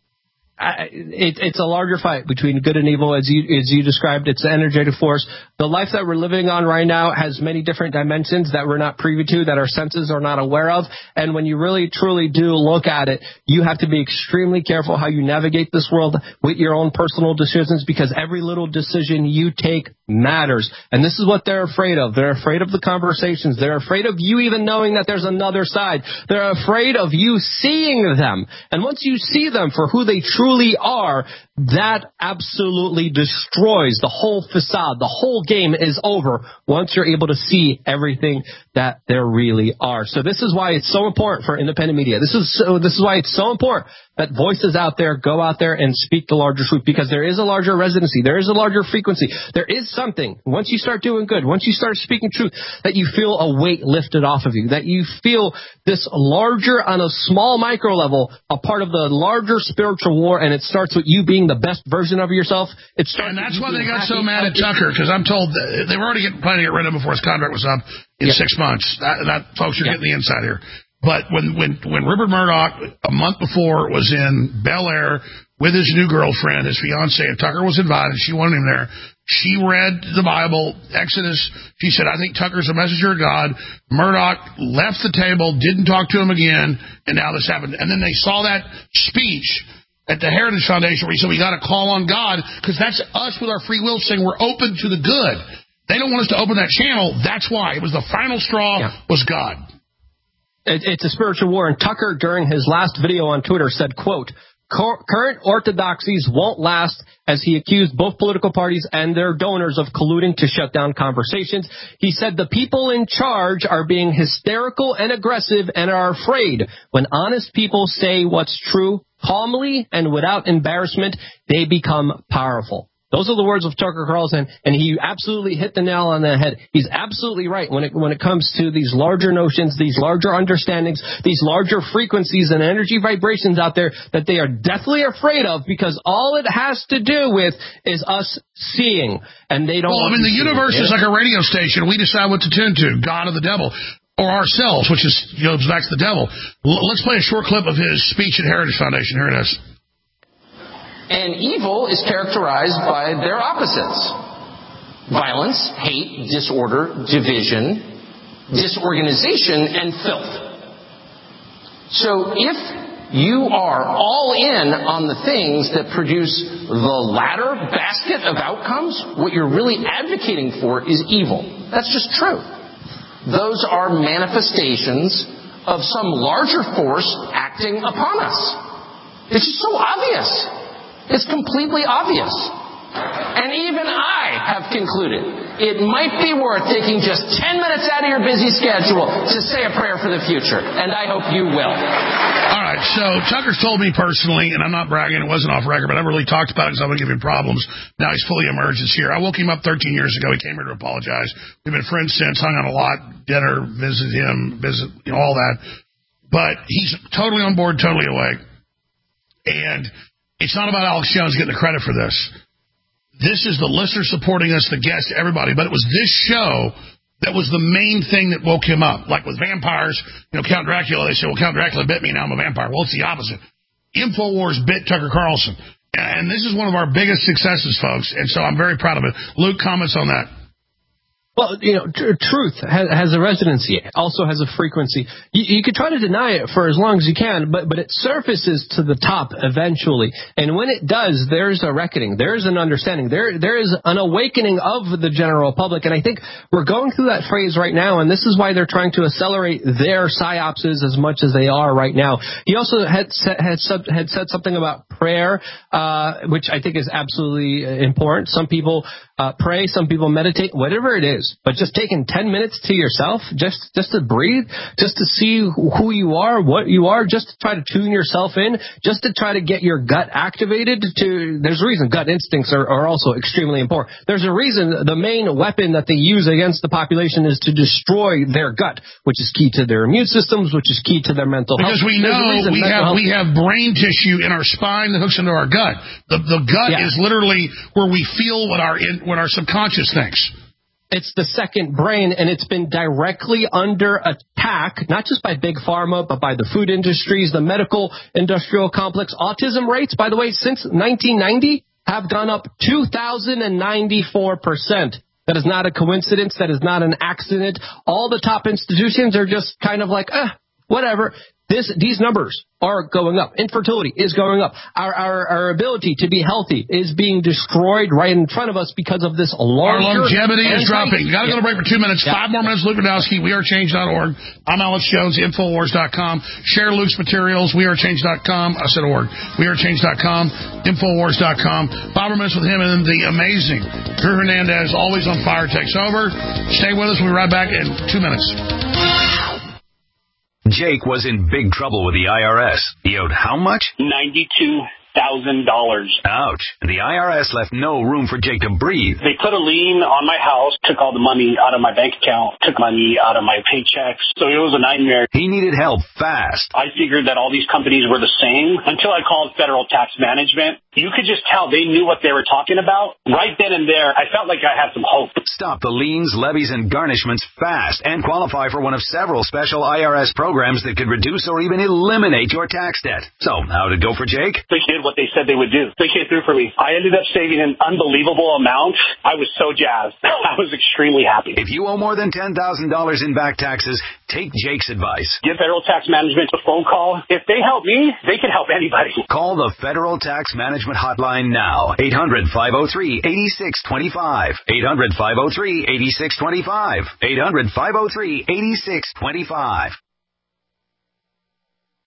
I, it, it's a larger fight between good and evil, as you as you described. It's an energetic force. The life that we're living on right now has many different dimensions that we're not privy to, that our senses are not aware of. And when you really, truly do look at it, you have to be extremely careful how you navigate this world with your own personal decisions, because every little decision you take matters. And this is what they're afraid of. They're afraid of the conversations. They're afraid of you even knowing that there's another side. They're afraid of you seeing them. And once you see them for who they truly are, that absolutely destroys the whole facade. The whole game is over once you're able to see everything that there really are. So this is why it's so important for independent media. This is so, this is why it's so important that voices out there go out there and speak the larger truth, because there is a larger residency. There is a larger frequency. There is something, once you start doing good, once you start speaking truth, that you feel a weight lifted off of you, that you feel this larger on a small micro level, a part of the larger spiritual war, and it starts with you being the best version of yourself. It starts and that's why they got so mad at Tucker, because I'm told they were already getting, planning to get rid of him before his contract was up in yeah. six months. That, that folks are yeah. getting the inside here. But when, when, when Rupert Murdoch, a month before, was in Bel Air with his new girlfriend, his fiance, and Tucker was invited, she wanted him there. She read the Bible, Exodus. She said, I think Tucker's a messenger of God. Murdoch left the table, didn't talk to him again, and now this happened. And then they saw that speech at the Heritage Foundation where he said, we got to call on God, because that's us with our free will saying we're open to the good. They don't want us to open that channel. That's why. It was the final straw yeah. was God. It's a spiritual war, and Tucker, during his last video on Twitter, said, quote, current orthodoxies won't last, as he accused both political parties and their donors of colluding to shut down conversations. He said the people in charge are being hysterical and aggressive and are afraid. When honest people say what's true calmly and without embarrassment, they become powerful. Those are the words of Tucker Carlson, and he absolutely hit the nail on the head. He's absolutely right when it when it comes to these larger notions, these larger understandings, these larger frequencies and energy vibrations out there that they are deathly afraid of, because all it has to do with is us seeing, and they don't. Well, I mean, the universe is like a radio station. We decide what to tune to, God or the devil, or ourselves, which is goes back to the devil. L- let's play a short clip of his speech at Heritage Foundation. Here it is. And evil is characterized by their opposites. Violence, hate, disorder, division, disorganization, and filth. So if you are all in on the things that produce the latter basket of outcomes, what you're really advocating for is evil. That's just true. Those are manifestations of some larger force acting upon us. It's just so obvious. It's completely obvious. And even I have concluded it might be worth taking just ten minutes out of your busy schedule to say a prayer for the future. And I hope you will. All right, so Tucker's told me personally, and I'm not bragging, it wasn't off record, but I never really talked about it because I would give him problems. Now he's fully emerged. He's here. I woke him up thirteen years ago. He came here to apologize. We've been friends since, hung out a lot, dinner, visited him, visit, you know, all that. But he's totally on board, totally awake. And it's not about Alex Jones getting the credit for this. This is the listener supporting us, the guests, everybody. But it was this show that was the main thing that woke him up. Like with vampires, you know, Count Dracula, they say, well, Count Dracula bit me, now I'm a vampire. Well, it's the opposite. InfoWars bit Tucker Carlson. And this is one of our biggest successes, folks. And so I'm very proud of it. Luke, comments on that. Well, you know, tr- truth has, has a residency, also has a frequency. You, you can try to deny it for as long as you can, but, but it surfaces to the top eventually. And when it does, there's a reckoning. There's an understanding. There, there is an awakening of the general public. And I think we're going through that phase right now, and this is why they're trying to accelerate their psyopses as much as they are right now. He also had, had, sub, had said something about prayer, uh, which I think is absolutely important. Some people uh, pray, some people meditate, whatever it is. But just taking ten minutes to yourself, just just to breathe, just to see who you are, what you are, just to try to tune yourself in, just to try to get your gut activated. To There's a reason gut instincts are, are also extremely important. There's a reason the main weapon that they use against the population is to destroy their gut, which is key to their immune systems, which is key to their mental because health. Because we know we have health. we have brain tissue in our spine that hooks into our gut. The the gut yeah. is literally where we feel what our in, what our subconscious thinks. It's the second brain, and it's been directly under attack, not just by Big Pharma, but by the food industries, the medical industrial complex. Autism rates, by the way, since nineteen ninety have gone up two thousand ninety-four percent. That is not a coincidence. That is not an accident. All the top institutions are just kind of like, eh, whatever. This, these numbers are going up. Infertility is going up. Our, our, our ability to be healthy is being destroyed right in front of us because of this larger... Our longevity is dropping. Got to yeah. go to break for two minutes. Yeah. Five more minutes. Luke Rudowski, we are change dot org. I'm Alex Jones, Infowars dot com. Share Luke's materials, we are change dot com. I said org. we are change dot com, Infowars dot com. Five more minutes with him, and then the amazing Drew Hernandez, always on fire, takes over. Stay with us. We'll be right back in two minutes. Jake was in big trouble with the I R S. He owed how much? ninety-two thousand dollars. Ouch. The I R S left no room for Jake to breathe. They put a lien on my house, took all the money out of my bank account, took money out of my paychecks. So it was a nightmare. He needed help fast. I figured that all these companies were the same until I called Federal Tax Management. You could just tell they knew what they were talking about. Right then and there, I felt like I had some hope. Stop the liens, levies, and garnishments fast and qualify for one of several special I R S programs that could reduce or even eliminate your tax debt. So, how did it go for Jake? They did what they said they would do. They came through for me. I ended up saving an unbelievable amount. I was so jazzed. I was extremely happy. If you owe more than ten thousand dollars in back taxes, take Jake's advice. Give Federal Tax Management a phone call. If they help me, they can help anybody. Call the Federal Tax Management Hotline now. eight hundred, five oh three, eight six two five. eight hundred, five oh three, eight six two five. eight hundred, five oh three, eight six two five.